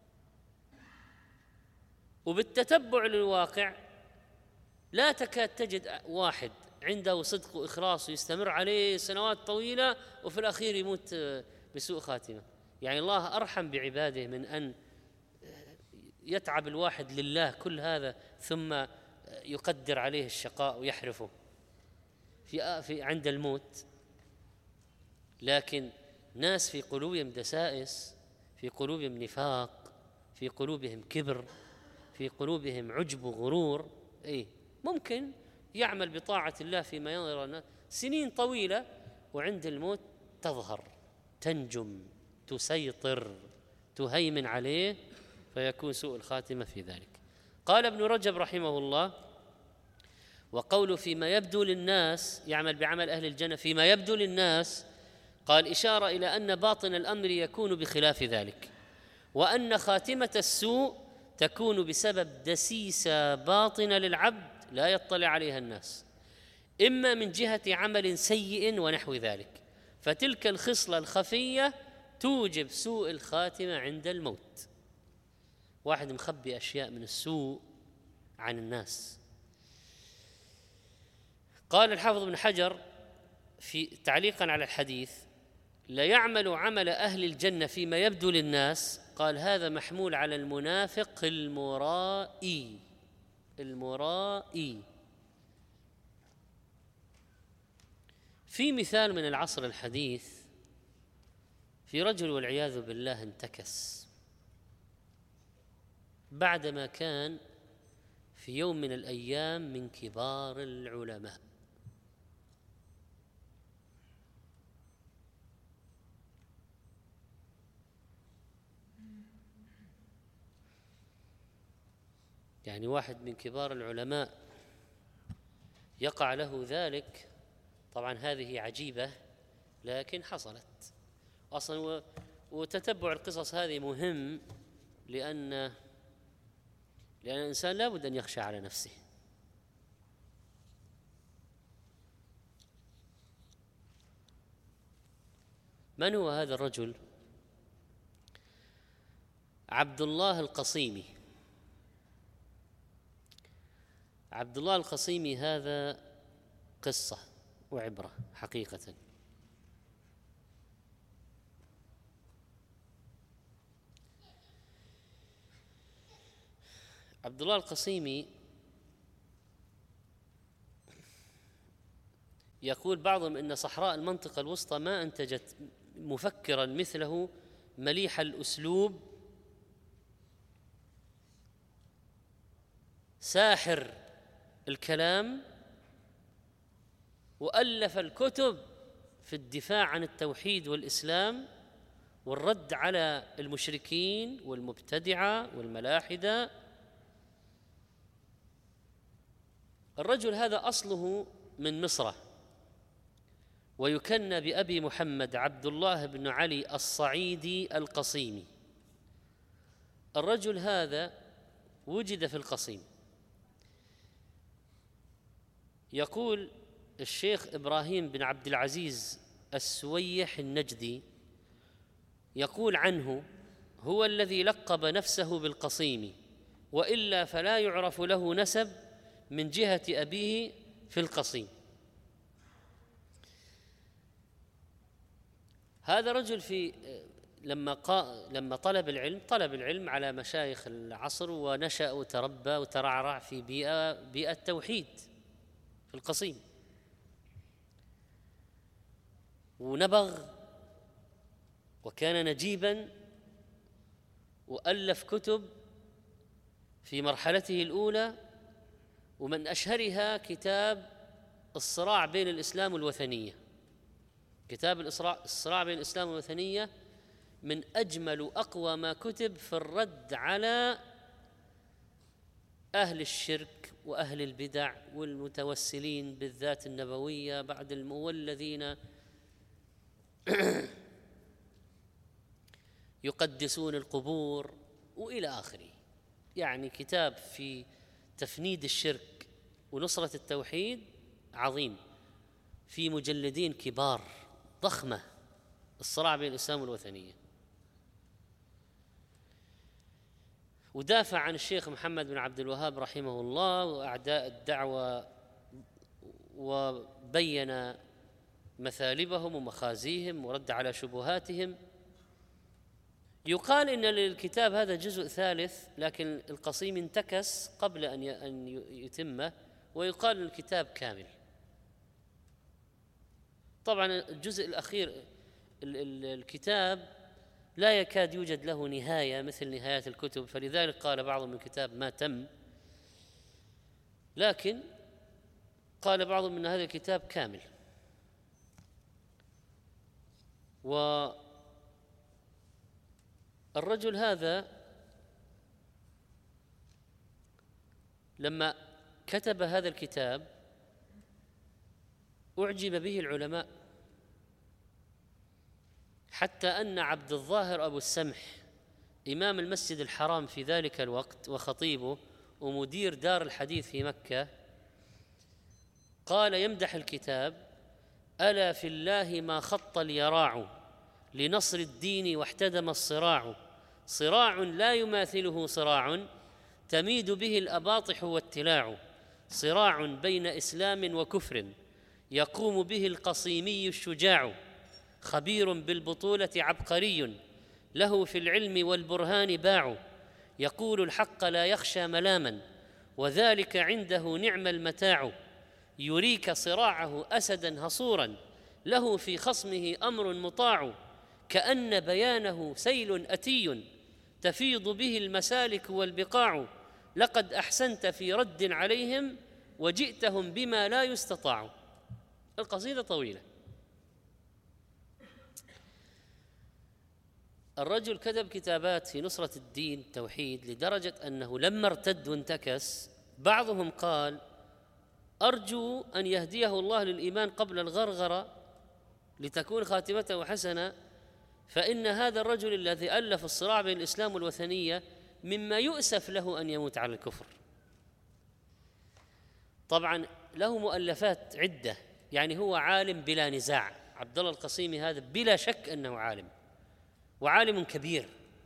[SPEAKER 2] وبالتتبع للواقع لا تكاد تجد واحد عنده صدق وإخلاص ويستمر عليه سنوات طويلة وفي الأخير يموت بسوء خاتمة. يعني الله أرحم بعباده من أن يتعب الواحد لله كل هذا ثم يقدر عليه الشقاء ويحرفه في في عند الموت. لكن ناس في قلوبهم دسائس، في قلوبهم نفاق، في قلوبهم كبر، في قلوبهم عجب وغرور، إيه ممكن يعمل بطاعة الله فيما يرى سنين طويلة وعند الموت تظهر، تنجم، تسيطر، تهيمن عليه، فيكون سوء الخاتمة في ذلك. قال ابن رجب رحمه الله: وقول فيما يبدو للناس، يعمل بعمل أهل الجنة فيما يبدو للناس، قال إشارة إلى أن باطن الأمر يكون بخلاف ذلك، وأن خاتمة السوء تكون بسبب دسيسة باطنة للعبد لا يطلع عليها الناس، إما من جهة عمل سيء ونحو ذلك، فتلك الخصلة الخفية توجب سوء الخاتمة عند الموت. واحد مخبي أشياء من السوء عن الناس. قال الحافظ ابن حجر في تعليقا على الحديث: لا يعمل عمل أهل الجنة فيما يبدو للناس، قال هذا محمول على المنافق المرائي. المرائي في مثال من العصر الحديث في رجل والعياذ بالله انتكس بعدما كان في يوم من الأيام من كبار العلماء، يعني واحد من كبار العلماء يقع له ذلك. طبعا هذه عجيبة لكن حصلت أصلا، وتتبع القصص هذه مهم، لأن لأن الإنسان لا بد أن يخشى على نفسه. من هو هذا الرجل؟ عبد الله القصيمي. عبد الله القصيمي هذا قصة وعبرة حقيقة. عبد الله القصيمي يقول بعضهم إن صحراء المنطقة الوسطى ما أنتجت مفكرا مثله مليح الأسلوب ساحر الكلام، وألف الكتب في الدفاع عن التوحيد والإسلام والرد على المشركين والمبتدعة والملاحدة. الرجل هذا أصله من مصر، ويكنى بأبي محمد عبد الله بن علي الصعيدي القصيمي. الرجل هذا وجد في القصيم. يقول الشيخ إبراهيم بن عبد العزيز السويح النجدي، يقول عنه: هو الذي لقب نفسه بالقصيم، وإلا فلا يعرف له نسب من جهة أبيه في القصيم. هذا رجل في لما قا لما طلب العلم طلب العلم على مشايخ العصر، ونشأ وتربى وترعرع في بيئة بيئة توحيد في القصيم، ونبغ وكان نجيبا، وألف كتب في مرحلته الأولى، ومن أشهرها كتاب الصراع بين الإسلام والوثنية. كتاب الصراع بين الإسلام والوثنية من أجمل وأقوى ما كتب في الرد على أهل الشرك وأهل البدع والمتوسلين بالذات النبوية بعد المولذين يقدسون القبور وإلى آخره. يعني كتاب في تفنيد الشرك ونصرة التوحيد عظيم. في مجلدين كبار ضخمة، الصراع بين الإسلام والوثنية. ودافع عن الشيخ محمد بن عبد الوهاب رحمه الله وأعداء الدعوة، وبين مثالبهم ومخازيهم ورد على شبهاتهم. يقال إن للكتاب هذا جزء ثالث، لكن القصيم انتكس قبل أن يتمه، ويقال أن الكتاب كامل. طبعا الجزء الأخير الكتاب لا يكاد يوجد له نهاية مثل نهايات الكتب، فلذلك قال بعضهم الكتاب ما تم، لكن قال بعضهم أن هذا الكتاب كامل. والرجل هذا لما كتب هذا الكتاب أعجب به العلماء، حتى أن عبد الظاهر أبو السمح إمام المسجد الحرام في ذلك الوقت وخطيبه ومدير دار الحديث في مكة قال يمدح الكتاب: ألا في الله ما خط اليراع لنصر الدين واحتدم الصراع، صراع لا يماثله صراع تميد به الأباطح والتلاع، صراع بين إسلام وكفر يقوم به القصيمي الشجاع، خبير بالبطولة عبقري له في العلم والبرهان باع، يقول الحق لا يخشى ملاما وذلك عنده نعم المتاع، يريك صراعه أسدا هصورا له في خصمه أمر مطاع، كأن بيانه سيل أتي تفيض به المسالك والبقاع، لقد أحسنت في رد عليهم وجئتهم بما لا يستطاع. القصيدة طويلة. الرجل كتب كتابات في نصرة الدين التوحيد لدرجة أنه لما ارتد وانتكس بعضهم قال: أرجو أن يهديه الله للإيمان قبل الغرغرة لتكون خاتمته حسنة، فإن هذا الرجل الذي ألف الصراع بين الإسلام والوثنية مما يؤسف له أن يموت على الكفر. طبعا له مؤلفات عدة، يعني هو عالم بلا نزاع، عبد الله القصيمي هذا بلا شك أنه عالم وعالم كبير،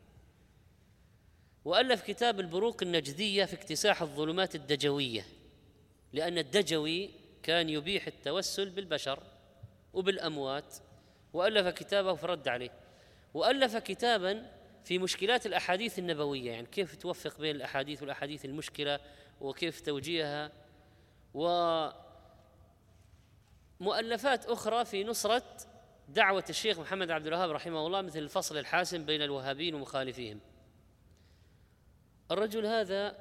[SPEAKER 2] وألف كتاب البروق النجدية في اكتساح الظلمات الدجوية، لأن الدجوي كان يبيح التوسل بالبشر وبالأموات، وألف كتابه فرد عليه. وألف كتابا في مشكلات الأحاديث النبوية، يعني كيف توفق بين الأحاديث والأحاديث المشكلة وكيف توجيهها، ومؤلفات أخرى في نصرة دعوة الشيخ محمد عبد الوهاب رحمه الله، مثل الفصل الحاسم بين الوهابيين ومخالفيهم. الرجل هذا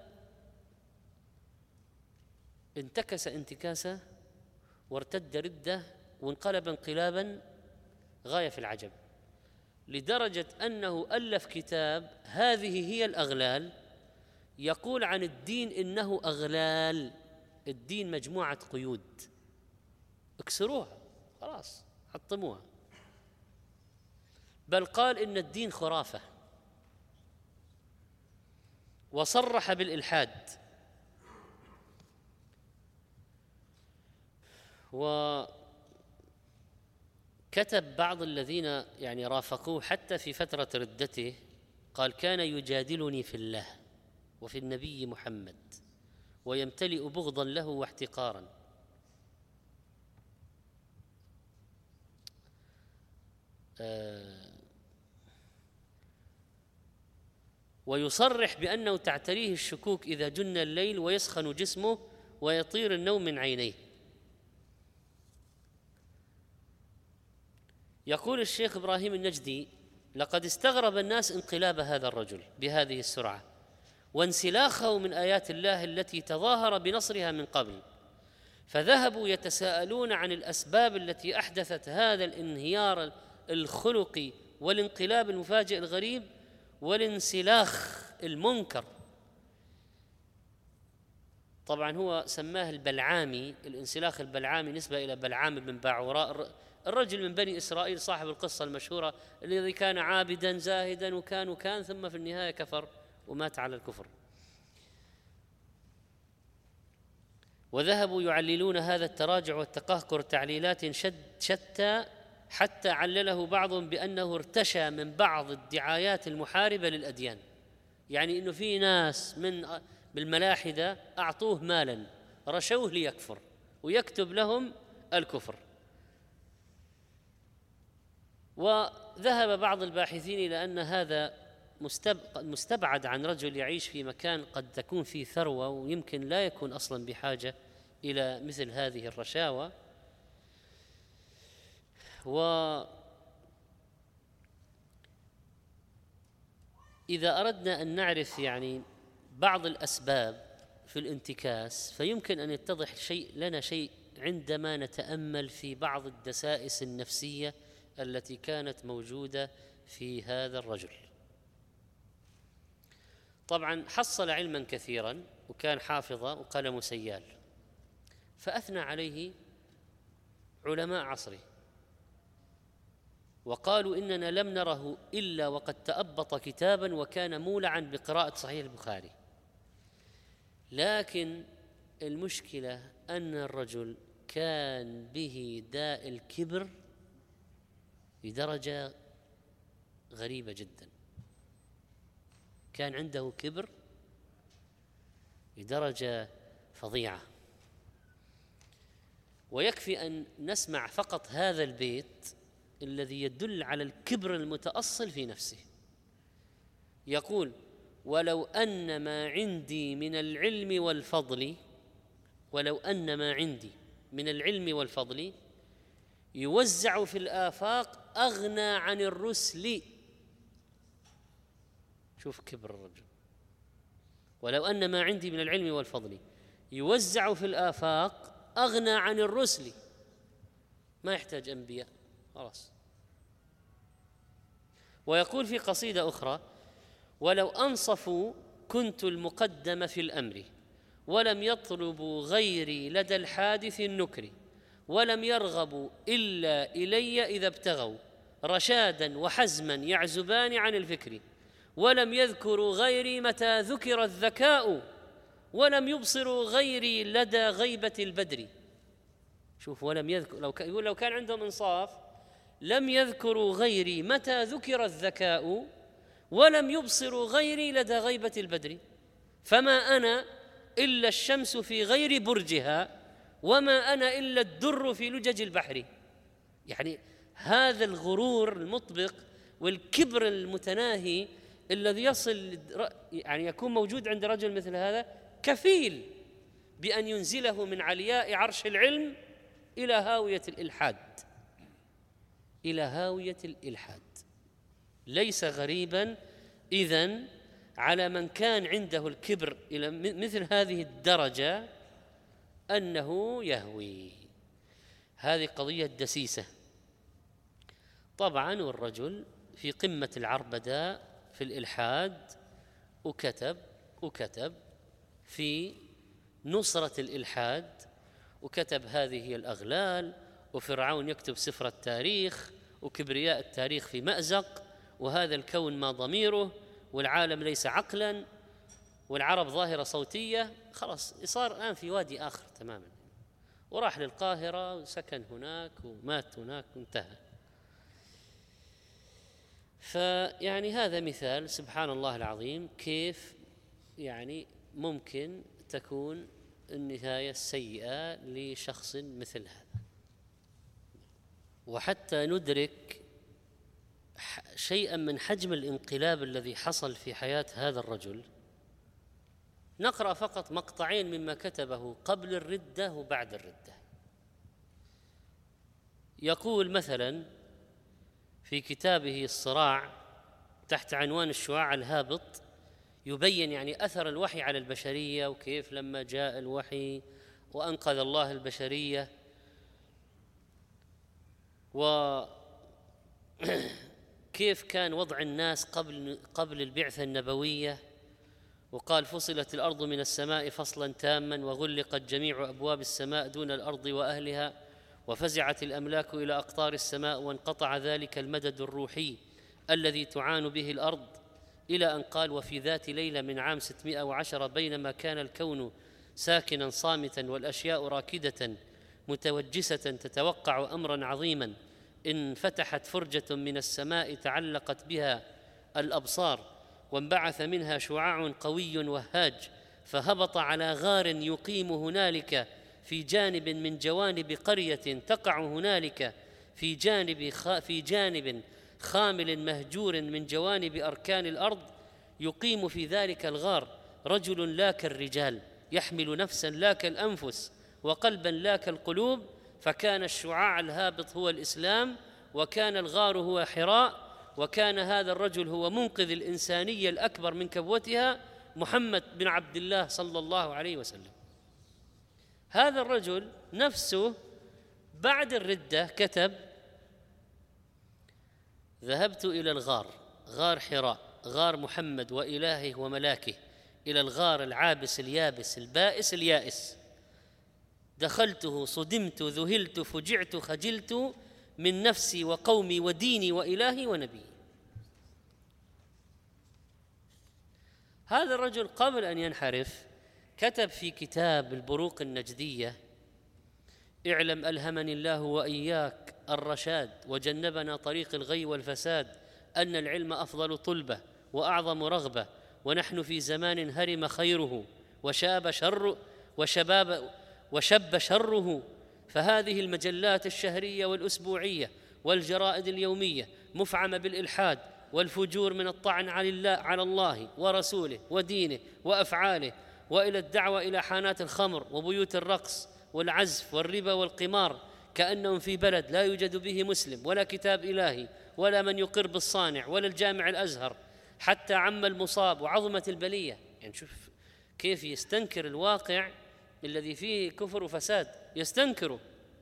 [SPEAKER 2] انتكس انتكاسة وارتد ردة وانقلب انقلابا غاية في العجب، لدرجة أنه ألف كتاب هذه هي الأغلال، يقول عن الدين إنه أغلال، الدين مجموعة قيود، اكسروها خلاص حطموها. بل قال إن الدين خرافة، وصرح بالإلحاد. وكتب بعض الذين يعني رافقوه حتى في فترة ردته، قال: كان يجادلني في الله وفي النبي محمد ويمتلئ بغضا له واحتقارا. آه ويصرح بأنه تعتريه الشكوك إذا جن الليل ويسخن جسمه ويطير النوم من عينيه. يقول الشيخ إبراهيم النجدي: لقد استغرب الناس انقلاب هذا الرجل بهذه السرعة وانسلاخه من آيات الله التي تظاهر بنصرها من قبل، فذهبوا يتساءلون عن الأسباب التي أحدثت هذا الانهيار الخلقي والانقلاب المفاجئ الغريب والانسلاخ المنكر. طبعا هو سماه البلعامي، الانسلاخ البلعامي نسبة إلى بلعام بن باعوراء، الرجل من بني إسرائيل صاحب القصة المشهورة الذي كان عابدا زاهدا وكان وكان ثم في النهاية كفر ومات على الكفر. وذهبوا يعللون هذا التراجع والتقهقر تعليلات شد شتى، حتى علله بعضهم بأنه ارتشى من بعض الدعايات المحاربة للأديان، يعني إنه في ناس من بالملاحدة أعطوه مالا رشوه ليكفر ويكتب لهم الكفر. وذهب بعض الباحثين إلى أن هذا مستبعد عن رجل يعيش في مكان قد تكون فيه ثروة ويمكن لا يكون أصلا بحاجة إلى مثل هذه الرشاوى. وإذا أردنا أن نعرف يعني بعض الأسباب في الانتكاس، فيمكن أن يتضح شيء لنا شيء عندما نتأمل في بعض الدسائس النفسية التي كانت موجودة في هذا الرجل. طبعا حصل علما كثيرا وكان حافظا وقلم سيال، فأثنى عليه علماء عصره وقالوا إننا لم نره إلا وقد تأبط كتابا وكان مولعا بقراءة صحيح البخاري. لكن المشكلة أن الرجل كان به داء الكبر بدرجة غريبة جدا، كان عنده كبر بدرجة فظيعة. ويكفي أن نسمع فقط هذا البيت الذي يدل على الكبر المتأصل في نفسه. يقول: ولو أن ما عندي من العلم والفضل ولو أن ما عندي من العلم والفضل يوزع في الآفاق أغنى عن الرسل. شوف كبر الرجل. ولو أن ما عندي من العلم والفضل يوزع في الآفاق أغنى عن الرسل، ما يحتاج أنبياء خلاص. ويقول في قصيدة أخرى: ولو أنصفوا كنت المقدم في الأمر ولم يطلبوا غيري لدى الحادث النكر ولم يرغبوا إلا إلي إذا ابتغوا رشادا وحزما يعزبان عن الفكر ولم يذكروا غيري متى ذكر الذكاء ولم يبصروا غيري لدى غيبة البدر. شوف، ولم يذكر، لو كان يقول لو كان عندهم إنصاف لم يذكروا غيري متى ذكر الذكاء ولم يبصروا غيري لدى غيبة البدر، فما أنا إلا الشمس في غير برجها وما أنا إلا الدر في لجج البحر. يعني هذا الغرور المطبق والكبر المتناهي الذي يصل يعني يكون موجود عند رجل مثل هذا كفيل بأن ينزله من علياء عرش العلم إلى هاوية الإلحاد، إلى هاوية الإلحاد. ليس غريبا إذن على من كان عنده الكبر إلى مثل هذه الدرجة أنه يهوي. هذه قضية دسيسة طبعا. والرجل في قمة العربدة في الإلحاد، وكتب وكتب في نصرة الإلحاد، وكتب هذه هي الأغلال، وفرعون يكتب سفر التاريخ، وكبرياء التاريخ في مأزق، وهذا الكون ما ضميره، والعالم ليس عقلا، والعرب ظاهرة صوتية. خلاص صار الآن في وادي آخر تماما، وراح للقاهرة وسكن هناك ومات هناك وانتهى. فيعني هذا مثال سبحان الله العظيم كيف يعني ممكن تكون النهاية السيئة لشخص مثل هذا. وحتى ندرك شيئا من حجم الانقلاب الذي حصل في حياة هذا الرجل نقرأ فقط مقطعين مما كتبه قبل الردة وبعد الردة. يقول مثلا في كتابه الصراع تحت عنوان الشعاع الهابط، يبين يعني أثر الوحي على البشرية، وكيف لما جاء الوحي وأنقذ الله البشرية، وكيف كان وضع الناس قبل قبل البعثة النبوية. وقال: فصلت الأرض من السماء فصلا تاما وغلقت جميع أبواب السماء دون الأرض وأهلها وفزعت الأملاك إلى أقطار السماء وانقطع ذلك المدد الروحي الذي تعان به الأرض، إلى أن قال: وفي ذات ليلة من عام ستمائة وعشرة بينما كان الكون ساكنا صامتا والأشياء راكدة متوجسة تتوقع أمرا عظيما، إن فتحت فرجة من السماء تعلقت بها الأبصار، وانبعث منها شعاع قوي وهاج، فهبط على غار يقيم هنالك في جانب من جوانب قرية تقع هنالك في جانب في جانب خامل مهجور من جوانب أركان الأرض. يقيم في ذلك الغار رجل لا كالرجال، يحمل نفسا لا كالأنفس، وقلبا لا كالقلوب، فكان الشعاع الهابط هو الإسلام، وكان الغار هو حراء، وكان هذا الرجل هو منقذ الإنسانية الأكبر من كبوتها، محمد بن عبد الله صلى الله عليه وسلم. هذا الرجل نفسه بعد الردة كتب: ذهبت إلى الغار، غار حراء، غار محمد وإلهه وملاكه، إلى الغار العابس اليابس البائس اليائس، دخلته صدمت ذهلت فجعت خجلت من نفسي وقومي وديني وإلهي ونبيي. هذا الرجل قبل أن ينحرف كتب في كتاب البروق النجدية: اعلم ألهمني الله وإياك الرشاد وجنبنا طريق الغي والفساد، أن العلم أفضل طلبة وأعظم رغبة، ونحن في زمان هرم خيره وشاب شر وشباب وشب شره، فهذه المجلات الشهرية والأسبوعية والجرائد اليومية مفعمة بالإلحاد والفجور من الطعن على الله, على الله ورسوله ودينه وأفعاله، وإلى الدعوة إلى حانات الخمر وبيوت الرقص والعزف والربا والقمار، كأنهم في بلد لا يوجد به مسلم ولا كتاب إلهي ولا من يقر بالصانع ولا الجامع الأزهر، حتى عم المصاب وعظمت البلية. يعني شوف كيف يستنكر الواقع الذي فيه كفر وفساد، يستنكره.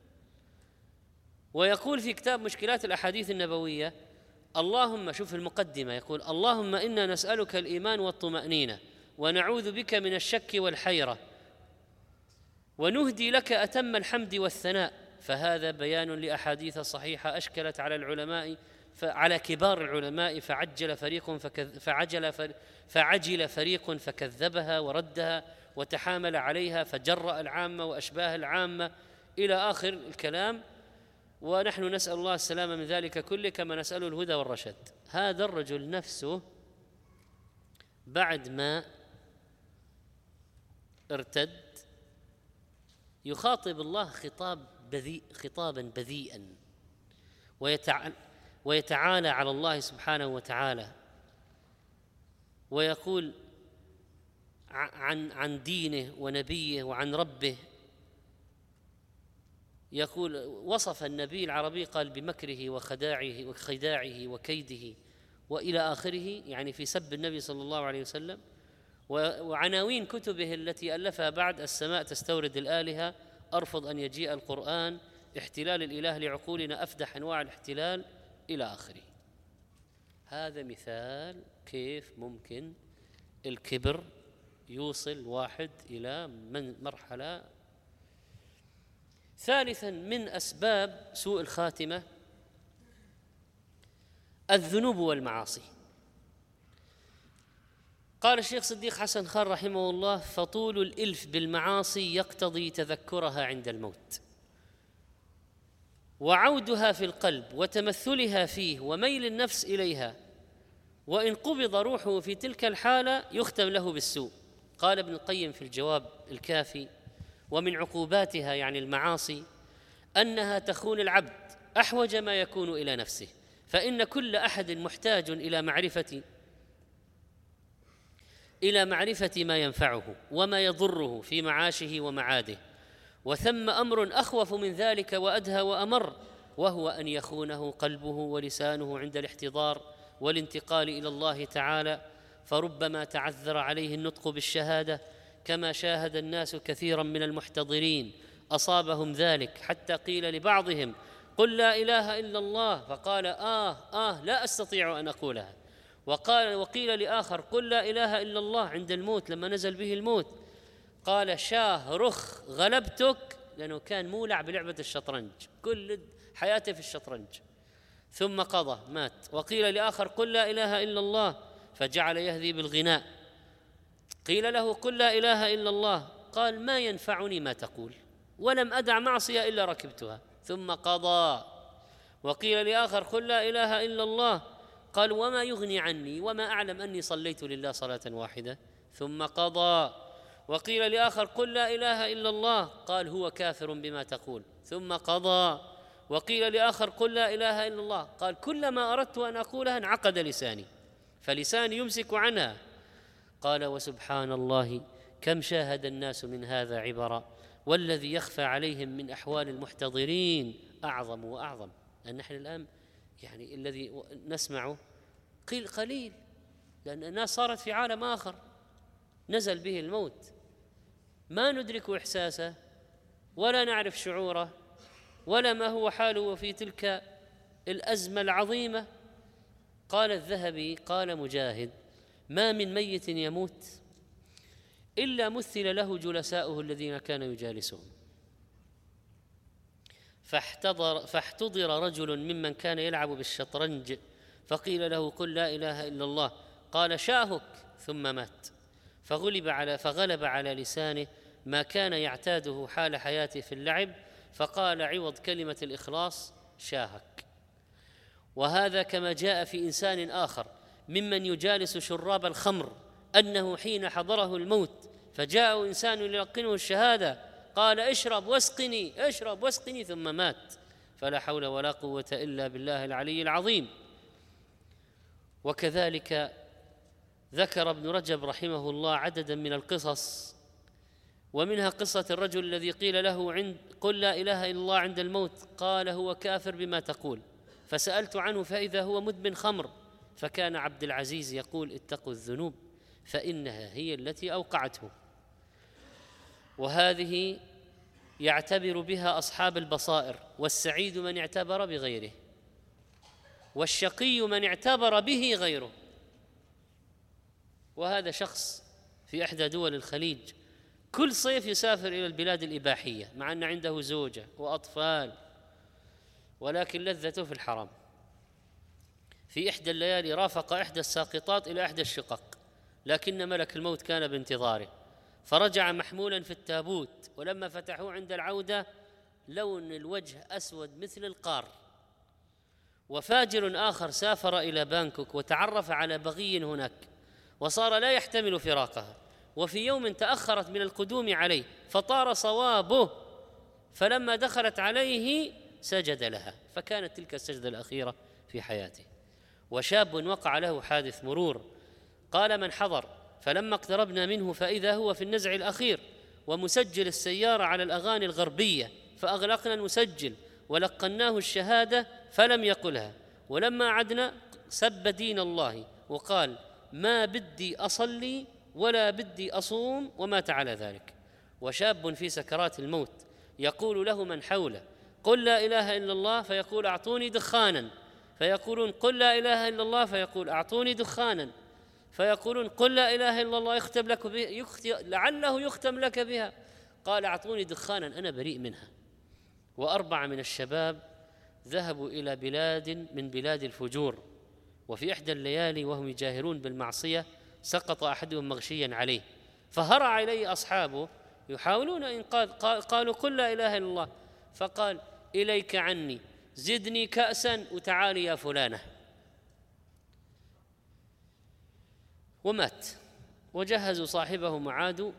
[SPEAKER 2] ويقول في كتاب مشكلات الأحاديث النبوية: اللهم، شوف المقدمة، يقول: اللهم إنا نسألك الإيمان والطمأنينة، ونعوذ بك من الشك والحيرة، ونهدي لك أتم الحمد والثناء. فهذا بيان لأحاديث صحيحة أشكلت على العلماء، على كبار العلماء، فعجل فريق فكذ فعجل فعجل فريق فكذبها وردها وتحامل عليها، فجرأ العامة وأشباه العامة، إلى آخر الكلام. ونحن نسأل الله السلامة من ذلك كله، كما نسأله الهدى والرشد. هذا الرجل نفسه بعد ما ارتد يخاطب الله خطاب بذيء، خطابا بذيئا، ويتعالى على الله سبحانه وتعالى، ويقول عن عن دينه ونبيه وعن ربه. يقول: وصف النبي العربي قال بمكره وخداعه وخداعه وكيده وإلى آخره، يعني في سب النبي صلى الله عليه وسلم. وعناوين كتبه التي ألفها بعد: السماء تستورد الآلهة، أرفض أن يجيء القرآن، احتلال الإله لعقولنا أفدح أنواع الاحتلال، إلى آخره. هذا مثال كيف ممكن الكبر يوصل واحد إلى من مرحلة. ثالثا من أسباب سوء الخاتمة الذنوب والمعاصي. قال الشيخ صديق حسن خان رحمه الله: فطول الإلف بالمعاصي يقتضي تذكرها عند الموت، وعودها في القلب وتمثلها فيه وميل النفس إليها، وإن قبض روحه في تلك الحالة يختم له بالسوء. قال ابن القيم في الجواب الكافي: ومن عقوباتها، يعني المعاصي، أنها تخون العبد أحوج ما يكون إلى نفسه، فإن كل أحد محتاج إلى معرفة إلى معرفة ما ينفعه وما يضره في معاشه ومعاده، وثم أمر أخوف من ذلك وأدهى وأمر، وهو أن يخونه قلبه ولسانه عند الاحتضار والانتقال إلى الله تعالى، فربما تعذر عليه النطق بالشهادة، كما شاهد الناس كثيرا من المحتضرين أصابهم ذلك، حتى قيل لبعضهم: قل لا إله إلا الله، فقال: آه آه لا أستطيع أن أقولها. وقال وقيل لآخر: قل لا إله إلا الله عند الموت، لما نزل به الموت، قال: شاه رخ غلبتك، لأنه كان مولع بلعبة الشطرنج، كل حياته في الشطرنج، ثم قضى مات. وقيل لآخر: قل لا إله إلا الله، فجعل يهذي بالغناء. قيل له: قل لا إله إلا الله، قال ما ينفعني ما تقول ولم أدع معصية إلا ركبتها، ثم قضى. وقيل لآخر قل لا إله إلا الله، قال وما يغني عني وما أعلم أني صليت لله صلاة واحدة، ثم قضى. وقيل لآخر قل لا إله إلا الله، قال هو كافر بما تقول، ثم قضى. وقيل لآخر قل لا إله إلا الله، قال كلما أردت أن أقولها انعقد لساني فلساني يمسك عنها. قال وسبحان الله كم شاهد الناس من هذا عبرا، والذي يخفى عليهم من أحوال المحتضرين أعظم وأعظم. لأن نحن الآن يعني الذي نسمعه قيل قليل، لأن الناس صارت في عالم آخر نزل به الموت، ما ندرك إحساسه ولا نعرف شعوره ولا ما هو حاله في تلك الأزمة العظيمة. قال الذهبي قال مجاهد ما من ميت يموت إلا مثل له جلساؤه الذين كان يجالسهم. فاحتضر, فاحتضر رجل ممن كان يلعب بالشطرنج فقيل له قل لا إله إلا الله، قال شاهك، ثم مات. فغلب على, فغلب على لسانه ما كان يعتاده حال حياته في اللعب، فقال عوض كلمة الإخلاص شاهك. وهذا كما جاء في إنسان آخر ممن يجالس شراب الخمر أنه حين حضره الموت فجاء إنسان يلقنه الشهادة قال اشرب واسقني اشرب واسقني، ثم مات. فلا حول ولا قوة إلا بالله العلي العظيم. وكذلك ذكر ابن رجب رحمه الله عددا من القصص، ومنها قصة الرجل الذي قيل له عند قل لا إله إلا الله عند الموت، قال هو كافر بما تقول، فسألت عنه فإذا هو مدمن خمر، فكان عبد العزيز يقول اتقوا الذنوب فإنها هي التي أوقعته. وهذه يعتبر بها أصحاب البصائر، والسعيد من اعتبر بغيره، والشقي من اعتبر به غيره. وهذا شخص في إحدى دول الخليج كل صيف يسافر إلى البلاد الإباحية مع أن عنده زوجة وأطفال، ولكن لذته في الحرام. في إحدى الليالي رافق إحدى الساقطات إلى إحدى الشقق، لكن ملك الموت كان بانتظاره، فرجع محمولا في التابوت، ولما فتحوه عند العودة لون الوجه أسود مثل القار. وفاجر آخر سافر إلى بانكوك وتعرف على بغي هناك وصار لا يحتمل فراقها، وفي يوم تأخرت من القدوم عليه فطار صوابه، فلما دخلت عليه سجد لها، فكانت تلك السجدة الأخيرة في حياته. وشاب وقع له حادث مرور، قال من حضر فلما اقتربنا منه فإذا هو في النزع الأخير ومسجل السيارة على الأغاني الغربية، فأغلقنا المسجل ولقناه الشهادة فلم يقلها، ولما عدنا سب دين الله وقال ما بدي أصلي ولا بدي أصوم، ومات على ذلك. وشاب في سكرات الموت يقول له من حوله قل لا إله إلا الله، فيقول أعطوني دخانا، فيقولون قل لا إله إلا الله، فيقول أعطوني دخانا، فيقولون قل لا إله إلا الله يختم لك بها يختم لعله يختم لك بها، قال أعطوني دخانا أنا بريء منها. وأربعة من الشباب ذهبوا إلى بلاد من بلاد الفجور، وفي إحدى الليالي وهم يجاهرون بالمعصية سقط أحدهم مغشيا عليه، فهرع إليه أصحابه يحاولون إنقاذ، قالوا قل لا إله إلا الله، فقال إليك عني زدني كأسا وتعالي يا فلانة، ومات. وجهزوا صاحبه معادوا،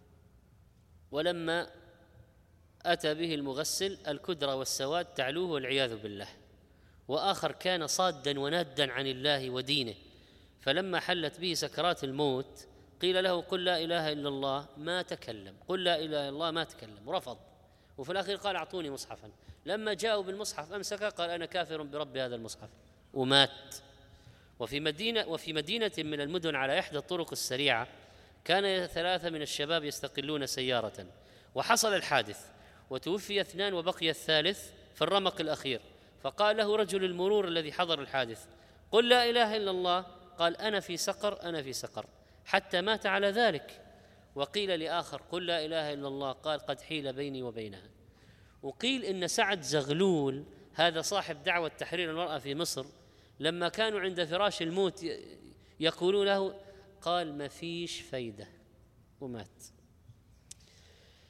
[SPEAKER 2] ولما أتى به المغسل الكدرة والسواد تعلوه والعياذ بالله. وآخر كان صادا ونادا عن الله ودينه، فلما حلت به سكرات الموت قيل له قل لا إله إلا الله، ما تكلم، قل لا إله إلا الله ما تكلم ورفض، وفي الأخير قال أعطوني مصحفا. لما جاءوا بالمصحف أمسكه قال أنا كافر برب هذا المصحف، ومات. وفي مدينة وفي مدينة من المدن على إحدى الطرق السريعة كان ثلاثة من الشباب يستقلون سيارة، وحصل الحادث وتوفي اثنان وبقي الثالث في الرمق الأخير، فقال له رجل المرور الذي حضر الحادث قل لا إله إلا الله، قال أنا في سقر أنا في سقر، حتى مات على ذلك. وقيل لآخر قل لا إله إلا الله، قال قد حيل بيني وبينها. وقيل إن سعد زغلول هذا صاحب دعوة تحرير المرأة في مصر لما كانوا عند فراش الموت يقولون له قال ما فيش فايدة، ومات.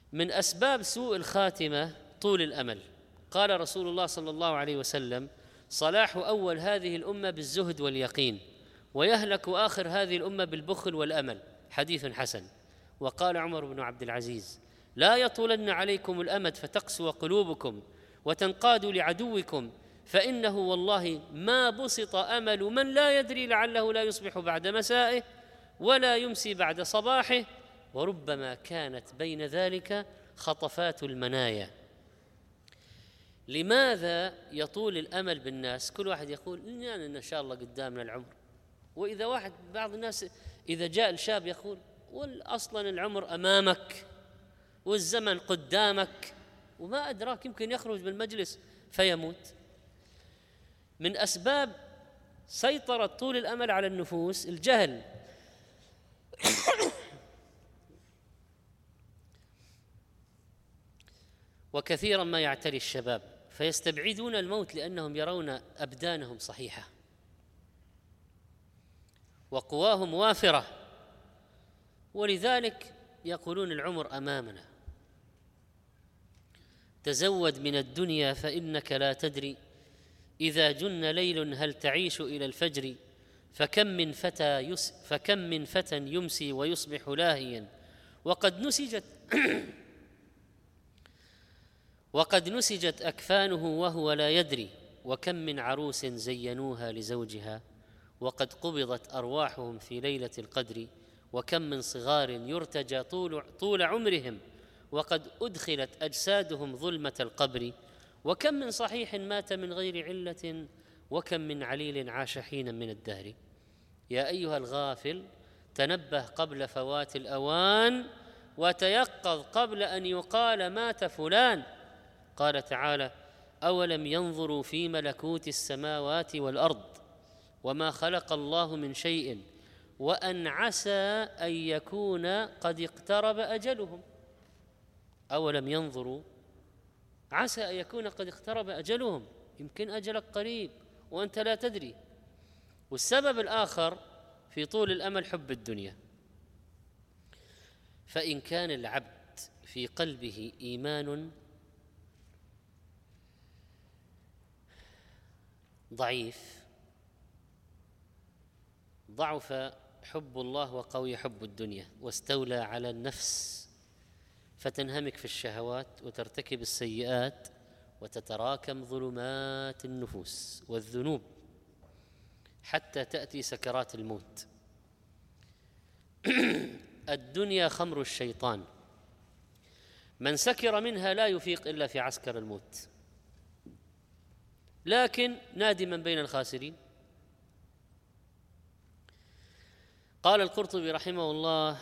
[SPEAKER 2] من أسباب سوء الخاتمة طول الأمل. قال رسول الله صلى الله عليه وسلم: صلاح أول هذه الأمة بالزهد واليقين، ويهلك آخر هذه الأمة بالبخل والأمل. حديث حسن. وقال عمر بن عبد العزيز: لا يطولن عليكم الأمد فتقسو قلوبكم وتنقادوا لعدوكم، فإنه والله ما بسط أمل من لا يدري لعله لا يصبح بعد مسائه ولا يمسي بعد صباحه، وربما كانت بين ذلك خطفات المنايا. لماذا يطول الأمل بالناس؟ كل واحد يقول يعني إن شاء الله قدامنا العمر. وإذا واحد بعض الناس إذا جاء الشاب يقول والأصلا العمر أمامك والزمن قدامك، وما أدراك يمكن يخرج من المجلس فيموت. من أسباب سيطرة طول الأمل على النفوس الجهل. وكثيرا ما يعتري الشباب فيستبعدون الموت لأنهم يرون أبدانهم صحيحة وقواهم وافرة، ولذلك يقولون العمر أمامنا. تزود من الدنيا فإنك لا تدري، إذا جن ليل هل تعيش إلى الفجر، فكم من فتى يس فكم من فتى يمسي ويصبح لاهيا، وقد نسجت وقد نسجت أكفانه وهو لا يدري، وكم من عروس زينوها لزوجها وقد قبضت أرواحهم في ليلة القدر، وكم من صغار يرتجى طول, طول عمرهم وقد أدخلت أجسادهم ظلمة القبر، وكم من صحيح مات من غير علة، وكم من عليل عاش حينا من الدهر. يا أيها الغافل تنبه قبل فوات الأوان، وتيقظ قبل أن يقال مات فلان. قال تعالى: أولم ينظروا في ملكوت السماوات والأرض وما خلق الله من شيء وأن عسى أن يكون قد اقترب أجلهم. أولم ينظروا، عسى أن يكون قد اقترب أجلهم، يمكن أجلك قريب وأنت لا تدري. والسبب الآخر في طول الأمل حب الدنيا. فإن كان العبد في قلبه إيمان ضعيف ضعف حب الله وقوي حب الدنيا واستولى على النفس، فتنهمك في الشهوات وترتكب السيئات وتتراكم ظلمات النفوس والذنوب حتى تأتي سكرات الموت. الدنيا خمر الشيطان، من سكر منها لا يفيق إلا في عسكر الموت، لكن نادما بين الخاسرين. قال القرطبي رحمه الله: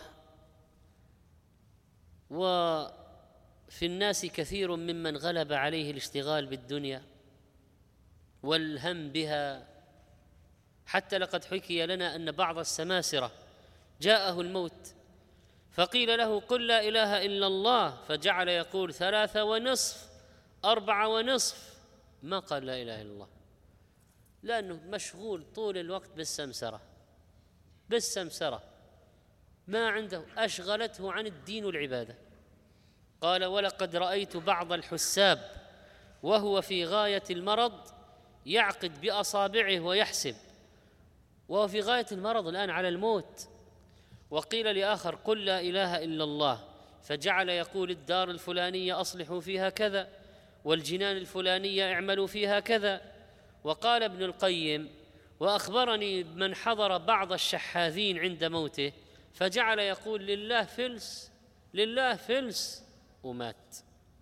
[SPEAKER 2] وفي الناس كثير ممن غلب عليه الاشتغال بالدنيا والهم بها، حتى لقد حكي لنا أن بعض السماسرة جاءه الموت فقيل له: قل لا إله إلا الله، فجعل يقول ثلاثة ونصف أربعة ونصف، ما قال لا إله إلا الله، لأنه مشغول طول الوقت بالسمسرة بالسمسرة ما عنده، أشغلته عن الدين والعبادة. قال: ولقد رأيت بعض الحساب وهو في غاية المرض يعقد بأصابعه ويحسب، وهو في غاية المرض الآن على الموت. وقيل لآخر: قل لا إله إلا الله، فجعل يقول الدار الفلانية أصلحوا فيها كذا، والجنان الفلانية اعملوا فيها كذا. وقال ابن القيم: وأخبرني من حضر بعض الشحاذين عند موته فجعل يقول لله فلس لله فلس ومات.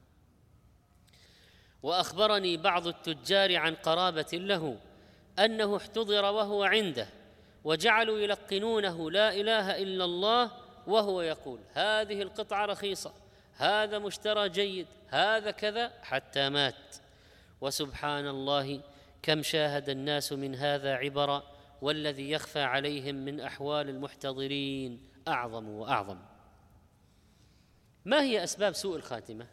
[SPEAKER 2] وأخبرني بعض التجار عن قرابة له أنه احتضر وهو عنده وجعلوا يلقنونه لا إله إلا الله وهو يقول هذه القطعة رخيصة، هذا مشترى جيد، هذا كذا، حتى مات. وسبحان الله كم شاهد الناس من هذا عبرا، والذي يخفى عليهم من أحوال المحتضرين أعظم وأعظم. ما هي أسباب سوء الخاتمة؟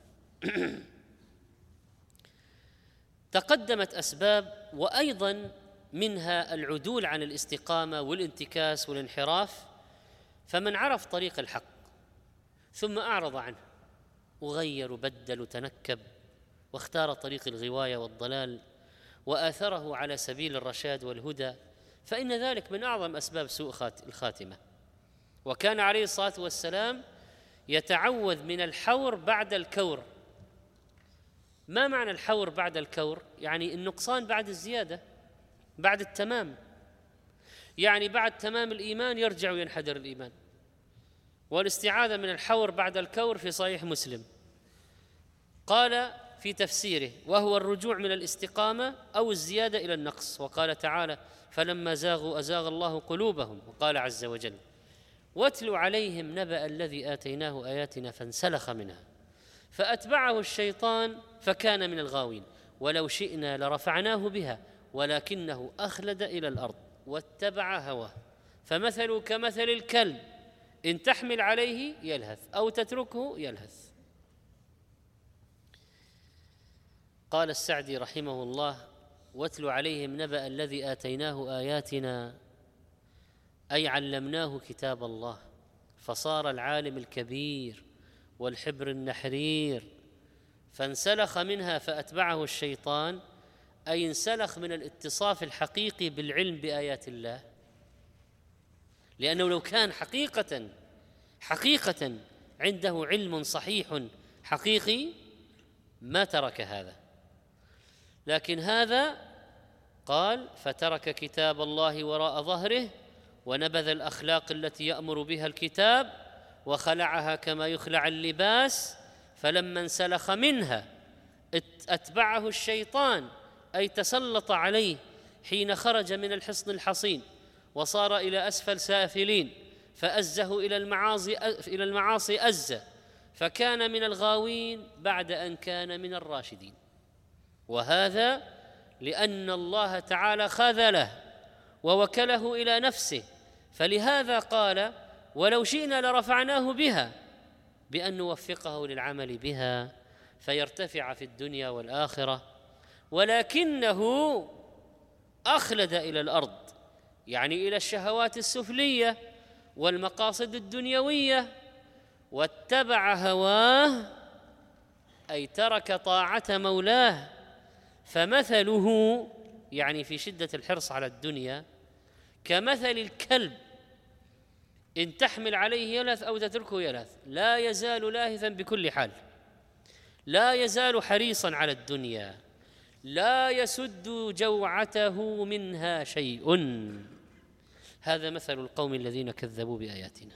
[SPEAKER 2] تقدمت أسباب، وأيضا منها العدول عن الاستقامة والانتكاس والانحراف. فمن عرف طريق الحق ثم أعرض عنه وغير وبدل وتنكب واختار طريق الغواية والضلال وآثره على سبيل الرشاد والهدى، فإن ذلك من أعظم أسباب سوء الخاتمة. وكان عليه الصلاة والسلام يتعوذ من الحور بعد الكور. ما معنى الحور بعد الكور؟ يعني النقصان بعد الزيادة، بعد التمام، يعني بعد تمام الإيمان يرجع وينحدر الإيمان. والاستعاذة من الحور بعد الكور في صحيح مسلم. قال في تفسيره: وهو الرجوع من الاستقامة أو الزيادة إلى النقص. وقال تعالى: فلما زاغوا أزاغ الله قلوبهم. وقال عز وجل: واتل عليهم نبأ الذي آتيناه آياتنا فانسلخ منها فأتبعه الشيطان فكان من الغاوين ولو شئنا لرفعناه بها ولكنه أخلد إلى الأرض واتبع هواه فمثله كمثل الكلب إن تحمل عليه يلهث أو تتركه يلهث. قال السعدي رحمه الله: واتل عليهم نبأ الذي آتيناه آياتنا، أي علمناه كتاب الله فصار العالم الكبير والحبر النحرير، فانسلخ منها فأتبعه الشيطان، أي انسلخ من الاتصاف الحقيقي بالعلم بآيات الله. لأنه لو كان حقيقة حقيقة عنده علم صحيح حقيقي ما ترك هذا، لكن هذا قال: فترك كتاب الله وراء ظهره ونبذ الأخلاق التي يأمر بها الكتاب وخلعها كما يخلع اللباس، فلما انسلخ منها أتبعه الشيطان، أي تسلط عليه حين خرج من الحصن الحصين وصار إلى أسفل سافلين، فأزه إلى المعاصي إلى المعاصي أزة، فكان من الغاوين بعد أن كان من الراشدين. وهذا لأن الله تعالى خذله ووكله إلى نفسه، فلهذا قال: ولو شئنا لرفعناه بها، بأن نوفقه للعمل بها فيرتفع في الدنيا والآخرة، ولكنه أخلد إلى الأرض، يعني إلى الشهوات السفلية والمقاصد الدنيوية، واتبع هواه، أي ترك طاعة مولاه، فمثله يعني في شدة الحرص على الدنيا كمثل الكلب إن تحمل عليه يلهث أو تتركه يلهث، لا يزال لاهثا بكل حال، لا يزال حريصا على الدنيا، لا يسد جوعته منها شيء. هذا مثل القوم الذين كذبوا بآياتنا.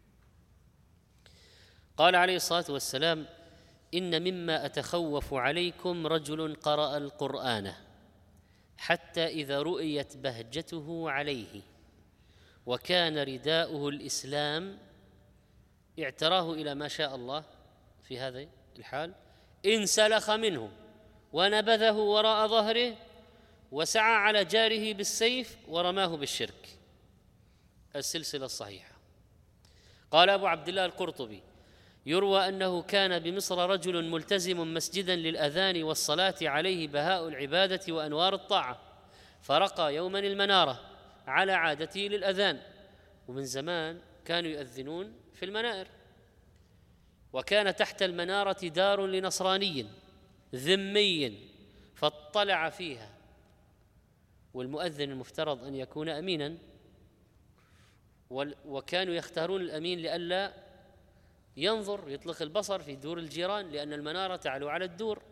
[SPEAKER 2] قال عليه الصلاة والسلام: إن مما أتخوف عليكم رجل قرأ القرآن حتى إذا رؤيت بهجته عليه وكان رداؤه الإسلام اعتراه إلى ما شاء الله في هذا الحال، انسلخ منه ونبذه وراء ظهره وسعى على جاره بالسيف ورماه بالشرك. السلسلة الصحيحة. قال أبو عبد الله القرطبي: يروى أنه كان بمصر رجل ملتزم مسجدا للأذان والصلاة عليه بهاء العبادة وأنوار الطاعة، فرقى يوما المنارة على عادته للأذان، ومن زمان كانوا يؤذنون في المنائر، وكان تحت المنارة دار لنصراني ذمي فاطلع فيها، والمؤذن المفترض أن يكون أمينا، وكانوا يختارون الأمين لئلا ينظر يطلق البصر في دور الجيران، لأن المنارة تعلو على الدور.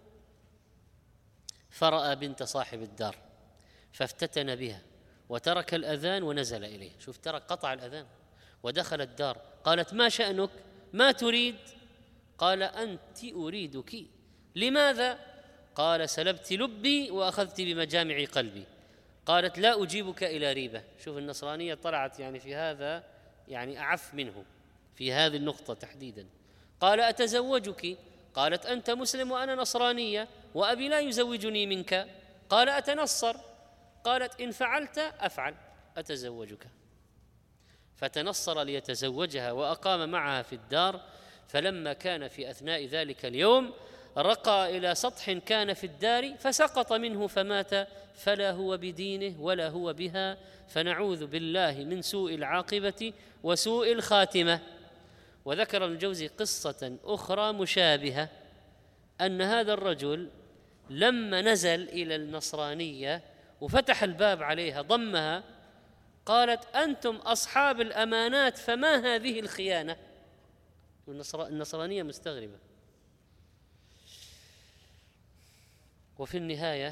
[SPEAKER 2] فرأى بنت صاحب الدار فافتتن بها وترك الأذان ونزل إليه. شوف، ترك، قطع الأذان ودخل الدار. قالت: ما شأنك؟ ما تريد؟ قال: أنت أريدك. لماذا؟ قال: سلبت لبي وأخذت بمجامع قلبي. قالت: لا أجيبك إلى ريبة. شوف، النصرانية طلعت يعني في هذا يعني أعف منه في هذه النقطة تحديدا. قال: أتزوجك؟ قالت: أنت مسلم وأنا نصرانية وأبي لا يزوجني منك. قال: أتنصر؟ قالت: إن فعلت أفعل، أتزوجك. فتنصر ليتزوجها وأقام معها في الدار. فلما كان في أثناء ذلك اليوم رقى إلى سطح كان في الدار فسقط منه فمات، فلا هو بدينه ولا هو بها، فنعوذ بالله من سوء العاقبة وسوء الخاتمة. وذكر ابن الجوزي قصة أخرى مشابهة، أن هذا الرجل لما نزل إلى النصرانية وفتح الباب عليها ضمها، قالت: أنتم أصحاب الأمانات فما هذه الخيانة؟ النصرانية مستغربة. وفي النهاية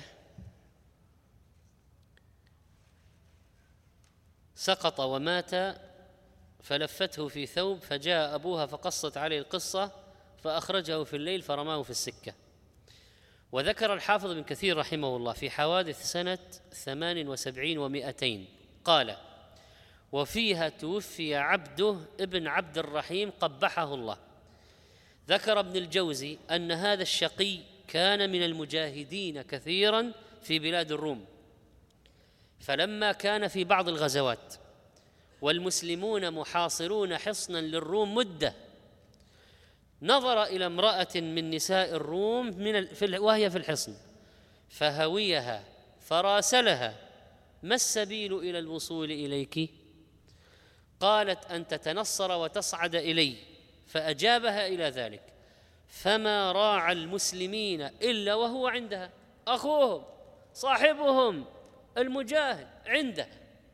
[SPEAKER 2] سقط ومات، فلفته في ثوب، فجاء أبوها فقصت عليه القصة، فأخرجه في الليل فرماه في السكة. وذكر الحافظ ابن كثير رحمه الله في حوادث سنة ثمان وسبعين ومائتين قال: وفيها توفي عبده ابن عبد الرحيم قبحه الله. ذكر ابن الجوزي أن هذا الشقي كان من المجاهدين كثيرا في بلاد الروم، فلما كان في بعض الغزوات والمسلمون محاصرون حصنا للروم مدة، نظر إلى امرأة من نساء الروم من وهي في الحصن فهويها فراسلها: ما السبيل إلى الوصول إليك؟ قالت: أن تتنصر وتصعد إلي، فأجابها إلى ذلك، فما راعى المسلمين إلا وهو عندها، أخوهم صاحبهم المجاهد عنده،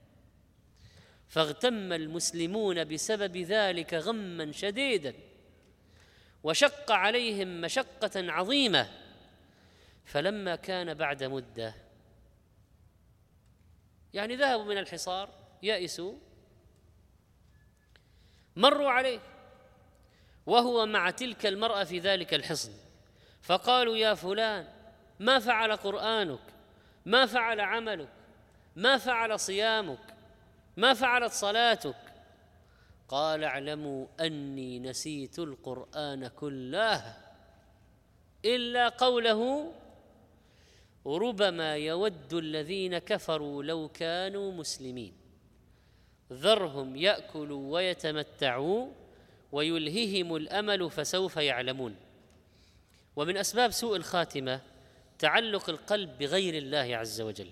[SPEAKER 2] فاغتم المسلمون بسبب ذلك غما شديدا، وشق عليهم مشقة عظيمة. فلما كان بعد مدة، يعني ذهبوا من الحصار يئسوا، مروا عليه وهو مع تلك المرأة في ذلك الحصن، فقالوا: يا فلان، ما فعل قرآنك؟ ما فعل عملك؟ ما فعل صيامك؟ ما فعلت صلاتك؟ قال: اعلموا أني نسيت القرآن كله إلا قوله: ربما يود الذين كفروا لو كانوا مسلمين، ذرهم يأكلوا ويتمتعوا ويلههم الأمل فسوف يعلمون. ومن أسباب سوء الخاتمة تعلق القلب بغير الله عز وجل.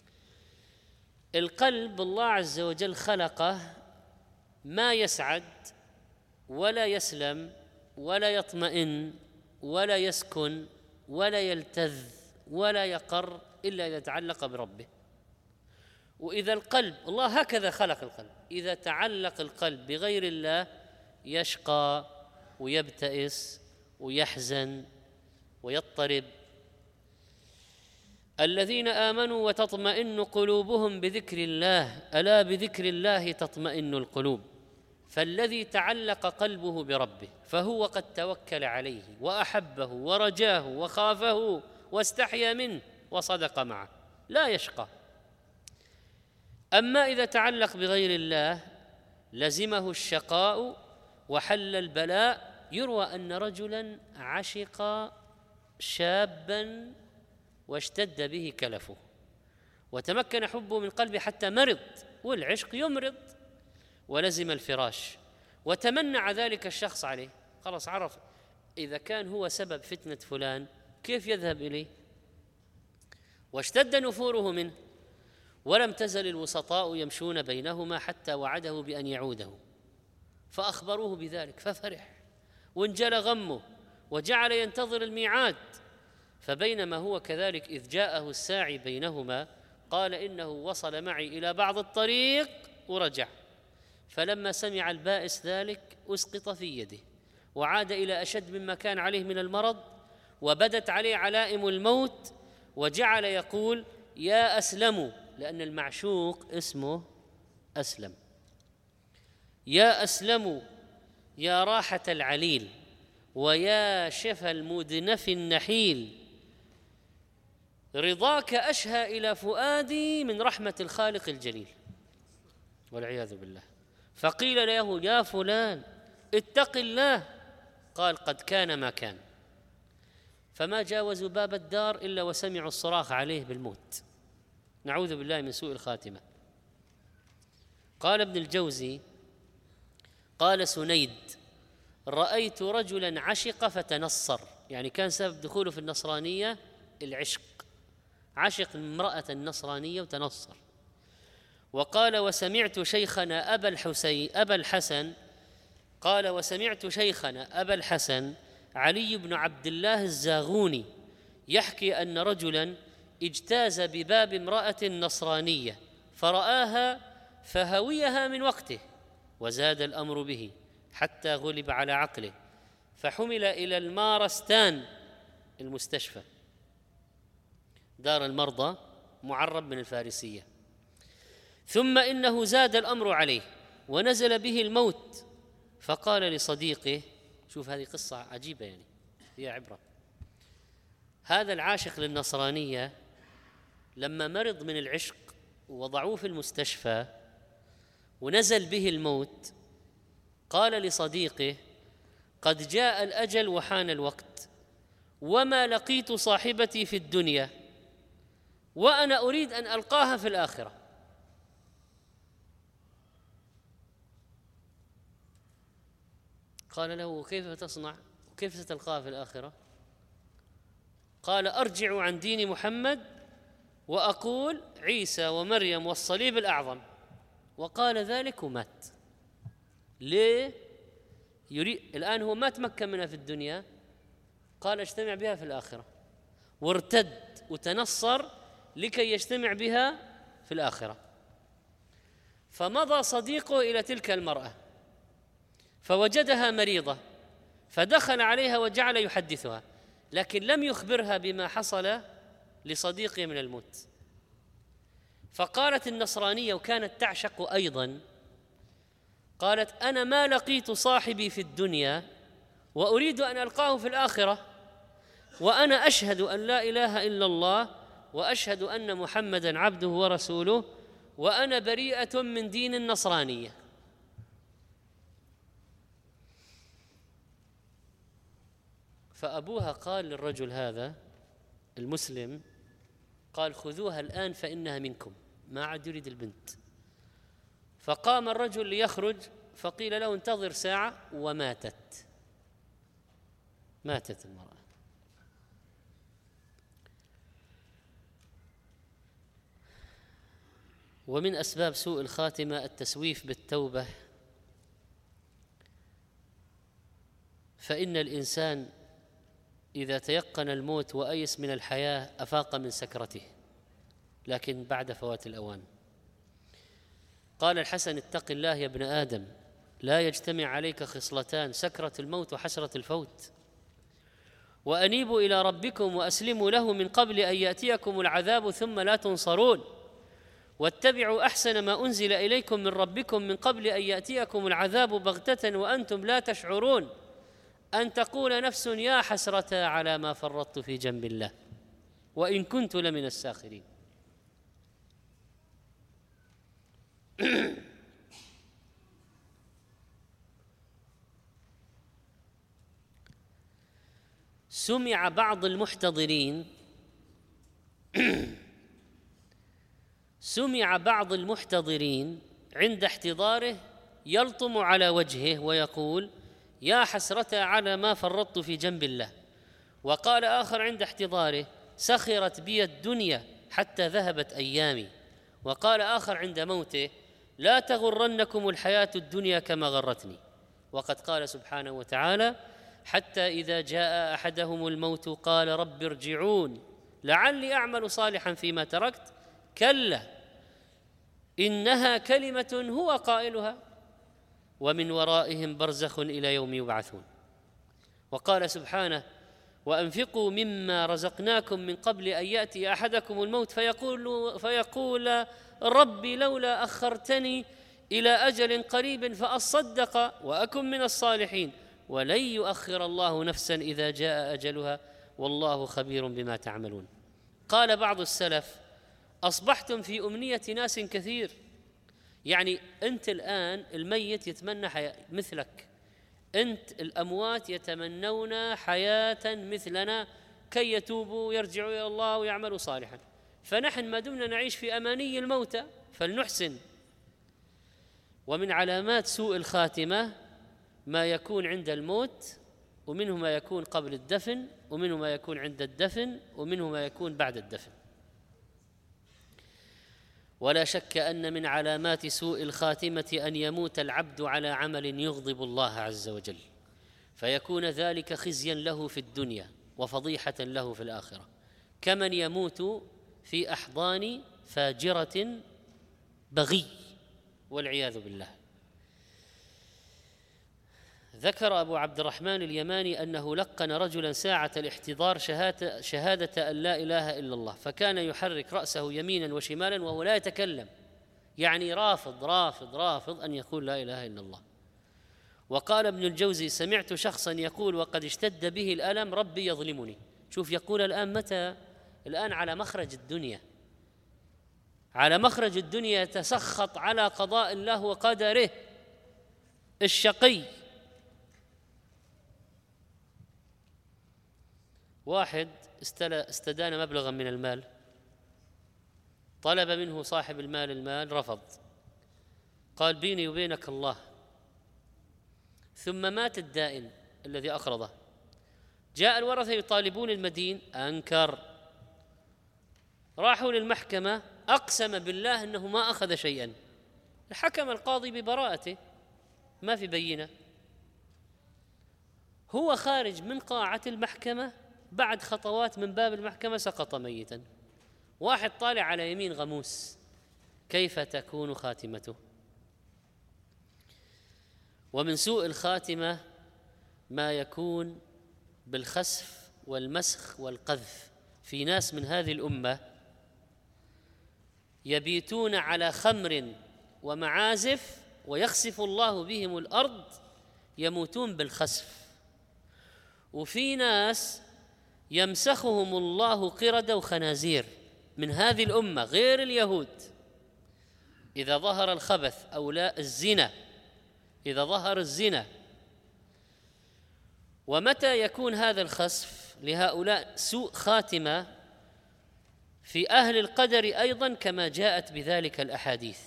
[SPEAKER 2] القلب الله عز وجل خلقه ما يسعد ولا يسلم ولا يطمئن ولا يسكن ولا يلتذ ولا يقر إلا إذا تعلق بربه. وإذا القلب، الله هكذا خلق القلب، إذا تعلق القلب بغير الله يشقى ويبتئس ويحزن ويضطرب. الذين آمنوا وتطمئن قلوبهم بذكر الله، ألا بذكر الله تطمئن القلوب. فالذي تعلق قلبه بربه فهو قد توكل عليه وأحبه ورجاه وخافه واستحيا منه وصدق معه، لا يشقى. أما إذا تعلق بغير الله لزمه الشقاء وحل البلاء. يروى أن رجلاً عشق شاباً واشتد به كلفه وتمكن حبه من قلبه حتى مرض، والعشق يمرض، ولزم الفراش وتمنع ذلك الشخص عليه. خلاص عرف إذا كان هو سبب فتنة فلان كيف يذهب إليه، واشتد نفوره منه، ولم تزل الوسطاء يمشون بينهما حتى وعده بأن يعوده، فأخبروه بذلك ففرح وانجلى غمه وجعل ينتظر الميعاد. فبينما هو كذلك إذ جاءه الساعي بينهما قال: إنه وصل معي إلى بعض الطريق ورجع. فلما سمع البائس ذلك أسقط في يده وعاد إلى أشد مما كان عليه من المرض، وبدت عليه علائم الموت، وجعل يقول: يا أسلم، لأن المعشوق اسمه أسلم، يا أسلم يا راحة العليل ويا شفى المدنف النحيل، رضاك أشهى إلى فؤادي من رحمة الخالق الجليل، والعياذ بالله. فقيل له: يا فلان اتق الله. قال: قد كان ما كان. فما جاوزوا باب الدار إلا وسمعوا الصراخ عليه بالموت، نعوذ بالله من سوء الخاتمة. قال ابن الجوزي: قال سنيد: رأيت رجلا عشق فتنصر، يعني كان سبب دخوله في النصرانية العشق، عشق امرأة النصرانية وتنصر. وقال: وسمعت شيخنا أبا الحسين أبا الحسن قال: وسمعت شيخنا أبا الحسن علي بن عبد الله الزاغوني يحكي أن رجلا اجتاز بباب امرأة نصرانية فرآها فهويها من وقته، وزاد الأمر به حتى غلب على عقله، فحمل إلى المارستان المستشفى دار المرضى معرب من الفارسية، ثم إنه زاد الأمر عليه ونزل به الموت، فقال لصديقه، شوف هذه قصة عجيبة يعني فيها عبرة، هذا العاشق للنصرانية لما مرض من العشق ووضعوه في المستشفى ونزل به الموت، قال لصديقه: قد جاء الأجل وحان الوقت، وما لقيت صاحبتي في الدنيا، وأنا أريد أن ألقاها في الآخرة. قال له: كيف تصنع؟ كيف ستلقاها في الآخرة؟ قال: أرجع عن دين محمد وأقول عيسى ومريم والصليب الأعظم. وقال ذلك ومات. ليه؟ يريد الآن هو ما تمكن منها في الدنيا، قال اجتمع بها في الآخرة، وارتد وتنصر لكي يجتمع بها في الآخرة. فمضى صديقه إلى تلك المرأة فوجدها مريضة، فدخل عليها وجعل يحدثها، لكن لم يخبرها بما حصل لصديقه من الموت. فقالت النصرانية، وكانت تعشق أيضا، قالت: أنا ما لقيت صاحبي في الدنيا وأريد أن ألقاه في الآخرة، وأنا أشهد أن لا إله إلا الله وأشهد أن محمدًا عبده ورسوله، وأنا بريئة من دين النصرانية. فأبوها قال للرجل هذا المسلم، قال: خذوها الآن فإنها منكم، ما عاد يريد البنت. فقام الرجل ليخرج فقيل له: انتظر ساعة، وماتت ماتت المرأة. ومن أسباب سوء الخاتمة التسويف بالتوبة، فإن الإنسان إذا تيقن الموت وأيس من الحياة أفاق من سكرته، لكن بعد فوات الأوان. قال الحسن: اتق الله يا ابن آدم، لا يجتمع عليك خصلتان: سكرة الموت وحسرة الفوت. وأنيبوا إلى ربكم وأسلموا له من قبل أن يأتيكم العذاب ثم لا تنصرون، واتبعوا أحسن ما أنزل إليكم من ربكم من قبل أن يأتيكم العذاب بغتة وأنتم لا تشعرون، أن تقول نفس يا حسرة على ما فرطت في جنب الله وإن كنت لمن الساخرين. سمع بعض المحتضرين سمع بعض المحتضرين عند احتضاره يلطم على وجهه ويقول: يا حسرة على ما فرطت في جنب الله. وقال آخر عند احتضاره: سخرت بي الدنيا حتى ذهبت أيامي. وقال آخر عند موته: لا تغرنكم الحياة الدنيا كما غرتني. وقد قال سبحانه وتعالى: حتى إذا جاء أحدهم الموت قال رب ارجعون لعلي أعمل صالحا فيما تركت كلا إنها كلمة هو قائلها ومن ورائهم برزخ إلى يوم يبعثون. وقال سبحانه: وأنفقوا مما رزقناكم من قبل أن يأتي أحدكم الموت فيقول, فيقول ربي لولا أخرتني إلى أجل قريب فأصدق وأكن من الصالحين ولن يؤخر الله نفسا إذا جاء أجلها والله خبير بما تعملون. قال بعض السلف: أصبحتم في أمنية ناس كثير، يعني أنت الآن الميت يتمنى حياة مثلك، أنت الأموات يتمنون حياة مثلنا كي يتوبوا ويرجعوا إلى الله ويعملوا صالحا، فنحن ما دمنا نعيش في أماني الموتى فلنحسن. ومن علامات سوء الخاتمة ما يكون عند الموت، ومنه ما يكون قبل الدفن، ومنه ما يكون عند الدفن، ومنه ما يكون بعد الدفن. ولا شك أن من علامات سوء الخاتمة أن يموت العبد على عمل يغضب الله عز وجل، فيكون ذلك خزيا له في الدنيا وفضيحة له في الآخرة، كمن يموت في أحضان فاجرة بغي والعياذ بالله. ذكر أبو عبد الرحمن اليماني أنه لقن رجلا ساعة الاحتضار شهادة, شهادة أن لا إله إلا الله، فكان يحرك رأسه يمينا وشمالا وهو لا يتكلم، يعني رافض رافض رافض أن يقول لا إله إلا الله. وقال ابن الجوزي: سمعت شخصا يقول وقد اشتد به الألم: ربي يظلمني. شوف، يقول الآن متى؟ الآن على مخرج الدنيا، على مخرج الدنيا، يتسخط على قضاء الله وقدره. الشقي واحد استدان مبلغا من المال، طلب منه صاحب المال المال، رفض، قال: بيني وبينك الله. ثم مات الدائن الذي أقرضه، جاء الورثة يطالبون المدين، أنكر، راحوا للمحكمة، أقسم بالله أنه ما أخذ شيئا، حكم القاضي ببراءته، ما في بينة. هو خارج من قاعة المحكمة بعد خطوات من باب المحكمة سقط ميتا. واحد طالع على يمين غموس، كيف تكون خاتمته؟ ومن سوء الخاتمة ما يكون بالخسف والمسخ والقذف. في ناس من هذه الأمة يبيتون على خمر ومعازف ويخسف الله بهم الأرض، يموتون بالخسف. وفي ناس يمسخهم الله قردة وخنازير من هذه الأمة غير اليهود. إذا ظهر الخبث أو لا الزنا، إذا ظهر الزنا. ومتى يكون هذا الخسف لهؤلاء سوء خاتمة؟ في أهل القدر أيضا، كما جاءت بذلك الأحاديث.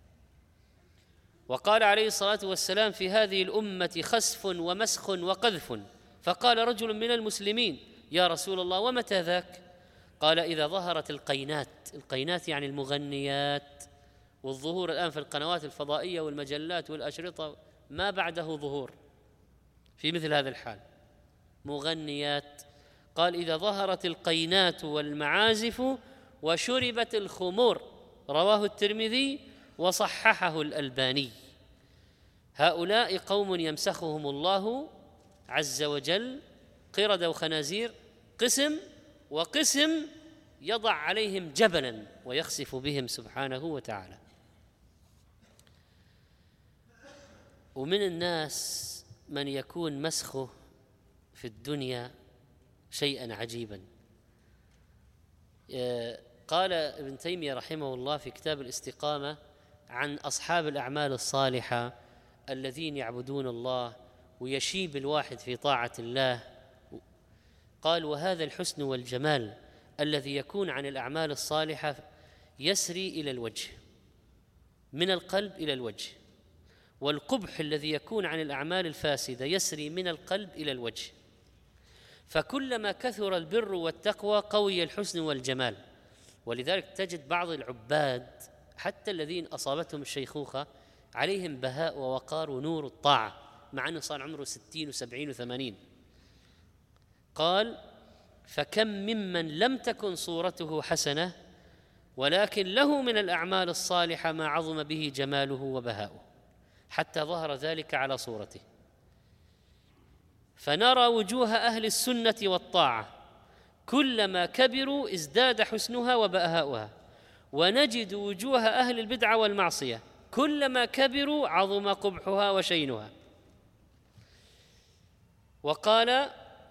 [SPEAKER 2] وقال عليه الصلاة والسلام: في هذه الأمة خسف ومسخ وقذف. فقال رجل من المسلمين: يا رسول الله، ومتى ذاك؟ قال: إذا ظهرت القينات. القينات يعني المغنيات، والظهور الآن في القنوات الفضائية والمجلات والأشرطة ما بعده ظهور في مثل هذا الحال، مغنيات. قال: إذا ظهرت القينات والمعازف وشربت الخمور. رواه الترمذي وصححه الألباني. هؤلاء قوم يمسخهم الله عز وجل قردة وخنازير، قسم، وقسم يضع عليهم جبلا ويخسف بهم سبحانه وتعالى. ومن الناس من يكون مسخه في الدنيا شيئا عجيبا. قال ابن تيمية رحمه الله في كتاب الاستقامة عن أصحاب الأعمال الصالحة الذين يعبدون الله ويشيب الواحد في طاعة الله، قال: وهذا الحسن والجمال الذي يكون عن الأعمال الصالحة يسري إلى الوجه، من القلب إلى الوجه، والقبح الذي يكون عن الأعمال الفاسدة يسري من القلب إلى الوجه. فكلما كثر البر والتقوى قوي الحسن والجمال. ولذلك تجد بعض العباد حتى الذين أصابتهم الشيخوخة عليهم بهاء ووقار ونور الطاعة، مع أنه صار عمره ستين وسبعين وثمانين. قال: فكم ممن لم تكن صورته حسنة ولكن له من الأعمال الصالحة ما عظم به جماله وبهاؤه حتى ظهر ذلك على صورته. فنرى وجوه أهل السنة والطاعة كلما كبروا ازداد حسنها وبهاؤها، ونجد وجوه أهل البدعة والمعصية كلما كبروا عظم قبحها وشينها. وقال: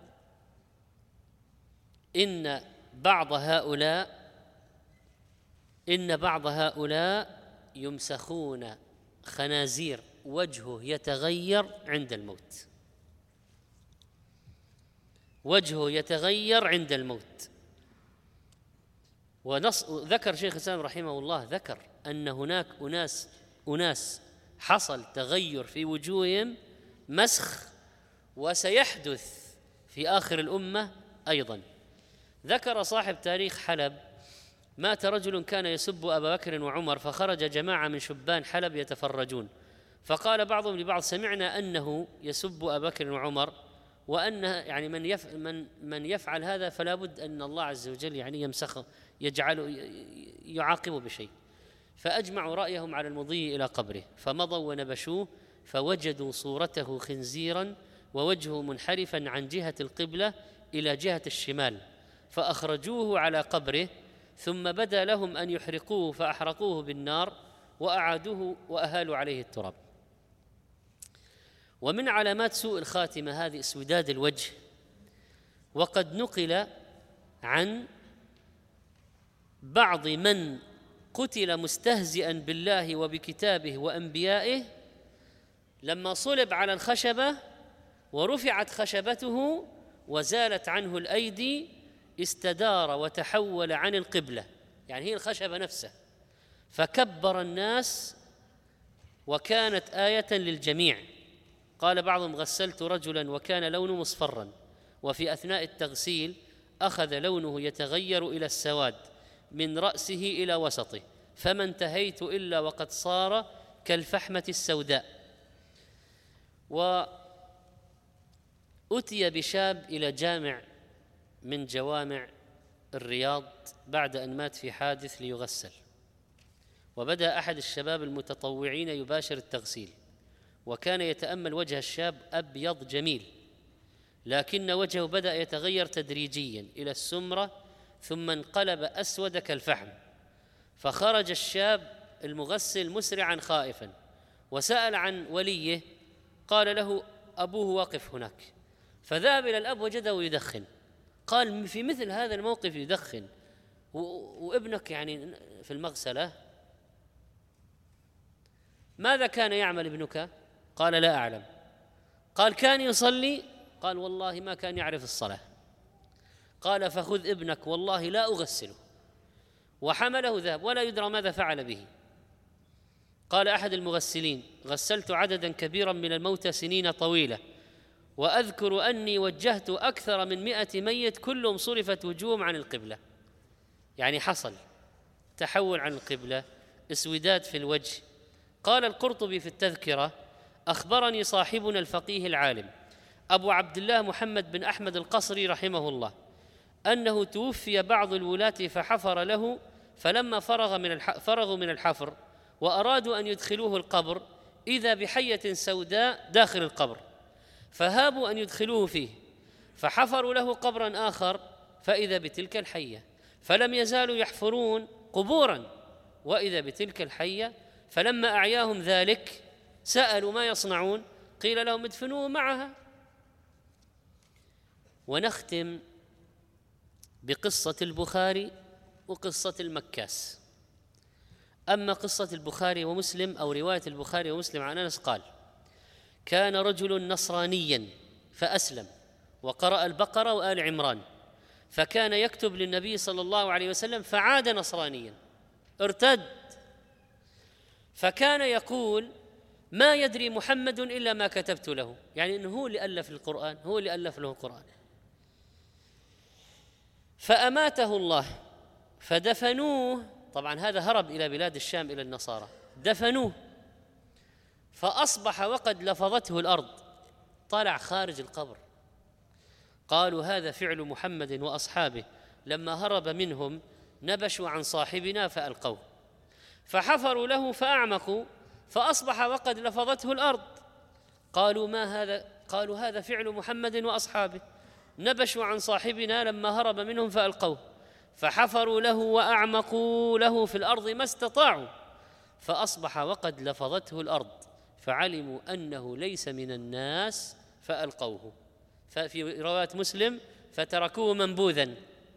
[SPEAKER 2] إن بعض هؤلاء إن بعض هؤلاء يمسخون خنازير وجهه يتغير عند الموت، وجهه يتغير عند الموت. ونص ذكر شيخ الإسلام رحمه الله، ذكر أن هناك أناس أناس حصل تغير في وجوههم مسخ، وسيحدث في آخر الأمة أيضا. ذكر صاحب تاريخ حلب مات رجل كان يسب أبا بكر وعمر، فخرج جماعة من شبان حلب يتفرجون، فقال بعضهم لبعض: سمعنا أنه يسب أبا بكر وعمر، وأن يعني من يفعل, من من يفعل هذا فلا بد أن الله عز وجل يعني يمسخه، يجعله يعاقبه بشيء. فأجمعوا رأيهم على المضي إلى قبره، فمضوا ونبشوه، فوجدوا صورته خنزيرا ووجهه منحرفا عن جهة القبلة إلى جهة الشمال، فأخرجوه على قبره، ثم بدا لهم أن يحرقوه فأحرقوه بالنار وأعادوه وأهالوا عليه التراب. ومن علامات سوء الخاتمة هذه اسوداد الوجه، وقد نقل عن بعض من قتل مستهزئا بالله وبكتابه وأنبيائه لما صلب على الخشبة ورفعت خشبته وزالت عنه الأيدي استدار وتحول عن القبلة، يعني هي الخشبة نفسها، فكبر الناس وكانت آية للجميع. قال بعضهم: غسلت رجلا وكان لونه مصفرا، وفي أثناء التغسيل أخذ لونه يتغير إلى السواد من رأسه إلى وسطه، فما انتهيت إلا وقد صار كالفحمة السوداء. وأتي بشاب إلى جامع من جوامع الرياض بعد أن مات في حادث ليغسل، وبدأ أحد الشباب المتطوعين يباشر التغسيل، وكان يتأمل وجه الشاب أبيض جميل، لكن وجهه بدأ يتغير تدريجيا إلى السمرة ثم انقلب أسود كالفحم، فخرج الشاب المغسل مسرعا خائفا وسأل عن وليه، قال له: أبوه واقف هناك. فذهب إلى الأب وجده يدخن، قال: في مثل هذا الموقف يدخن وابنك يعني في المغسلة، ماذا كان يعمل ابنك؟ قال: لا أعلم. قال: كان يصلي؟ قال: والله ما كان يعرف الصلاة. قال: فخذ ابنك والله لا أغسله. وحمله ذهب ولا يدرى ماذا فعل به. قال أحد المغسلين: غسلت عددا كبيرا من الموتى سنين طويلة، وأذكر أني وجهت أكثر من مئة ميت كلهم صرفت وجوههم عن القبلة، يعني حصل تحول عن القبلة، اسوداد في الوجه. قال القرطبي في التذكرة: أخبرني صاحبنا الفقيه العالم أبو عبد الله محمد بن أحمد القصري رحمه الله أنه توفي بعض الولاة فحفر له، فلما فرغ من الح... فرغوا من الحفر وأرادوا أن يدخلوه القبر إذا بحية سوداء داخل القبر، فهابوا أن يدخلوه فيه، فحفروا له قبرا آخر فإذا بتلك الحية، فلم يزالوا يحفرون قبورا وإذا بتلك الحية، فلما أعياهم ذلك سألوا ما يصنعون، قيل لهم: ادفنوه معها. ونختم بقصة البخاري وقصة المكاس. أما قصة البخاري ومسلم أو رواية البخاري ومسلم عن أنس قال: كان رجل نصرانيا فأسلم وقرأ البقرة وآل عمران، فكان يكتب للنبي صلى الله عليه وسلم فعاد نصرانيا، ارتد، فكان يقول: ما يدري محمد إلا ما كتبت له، يعني أنه هو اللي ألف القرآن، هو اللي ألف له القرآن. فأماته الله فدفنوه، طبعا هذا هرب إلى بلاد الشام إلى النصارى، دفنوه فأصبح وقد لفظته الأرض، طلع خارج القبر. قالوا: هذا فعل محمد وأصحابه، لما هرب منهم نبشوا عن صاحبنا فألقوه، فحفروا له فأعمقوا فأصبح وقد لفظته الأرض. قالوا: ما هذا؟ قالوا: هذا فعل محمد وأصحابه، نبشوا عن صاحبنا لما هرب منهم فألقوه، فحفروا له وأعمقوا له في الأرض ما استطاعوا، فأصبح وقد لفظته الأرض، فعلموا أنه ليس من الناس فألقوه. ففي رواية مسلم: فتركوه منبوذا.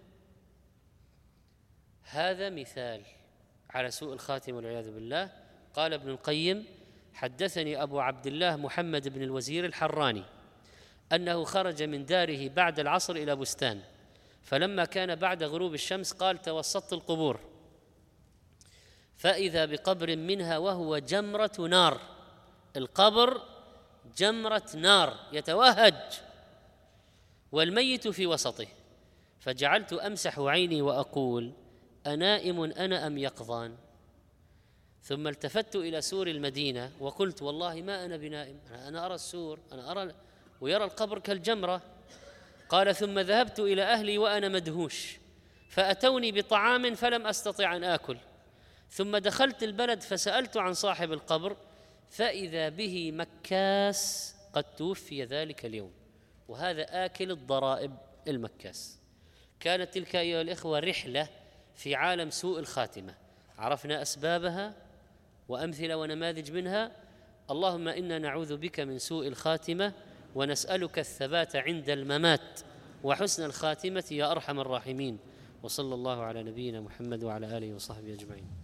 [SPEAKER 2] هذا مثال على سوء الخاتم والعياذ بالله. قال ابن القيم: حدثني أبو عبد الله محمد بن الوزير الحراني أنه خرج من داره بعد العصر إلى بستان، فلما كان بعد غروب الشمس قال: توسطت القبور فإذا بقبر منها وهو جمرة نار، القبر جمرة نار يتوهج والميت في وسطه، فجعلت أمسح عيني وأقول: أنائم أنا أم يقظان؟ ثم التفت إلى سور المدينة وقلت والله ما أنا بنائم، أنا أرى السور، أنا أرى ويرى القبر كالجمرة. قال ثم ذهبت إلى أهلي وأنا مدهوش، فأتوني بطعام فلم أستطع أن آكل، ثم دخلت البلد فسألت عن صاحب القبر فإذا به مكاس قد توفي ذلك اليوم، وهذا آكل الضرائب المكاس. كانت تلك أيها الإخوة رحلة في عالم سوء الخاتمة، عرفنا أسبابها وأمثلة ونماذج منها. اللهم إنا نعوذ بك من سوء الخاتمة ونسألك الثبات عند الممات وحسن الخاتمة يا أرحم الراحمين. وصلى الله على نبينا محمد وعلى آله وصحبه أجمعين.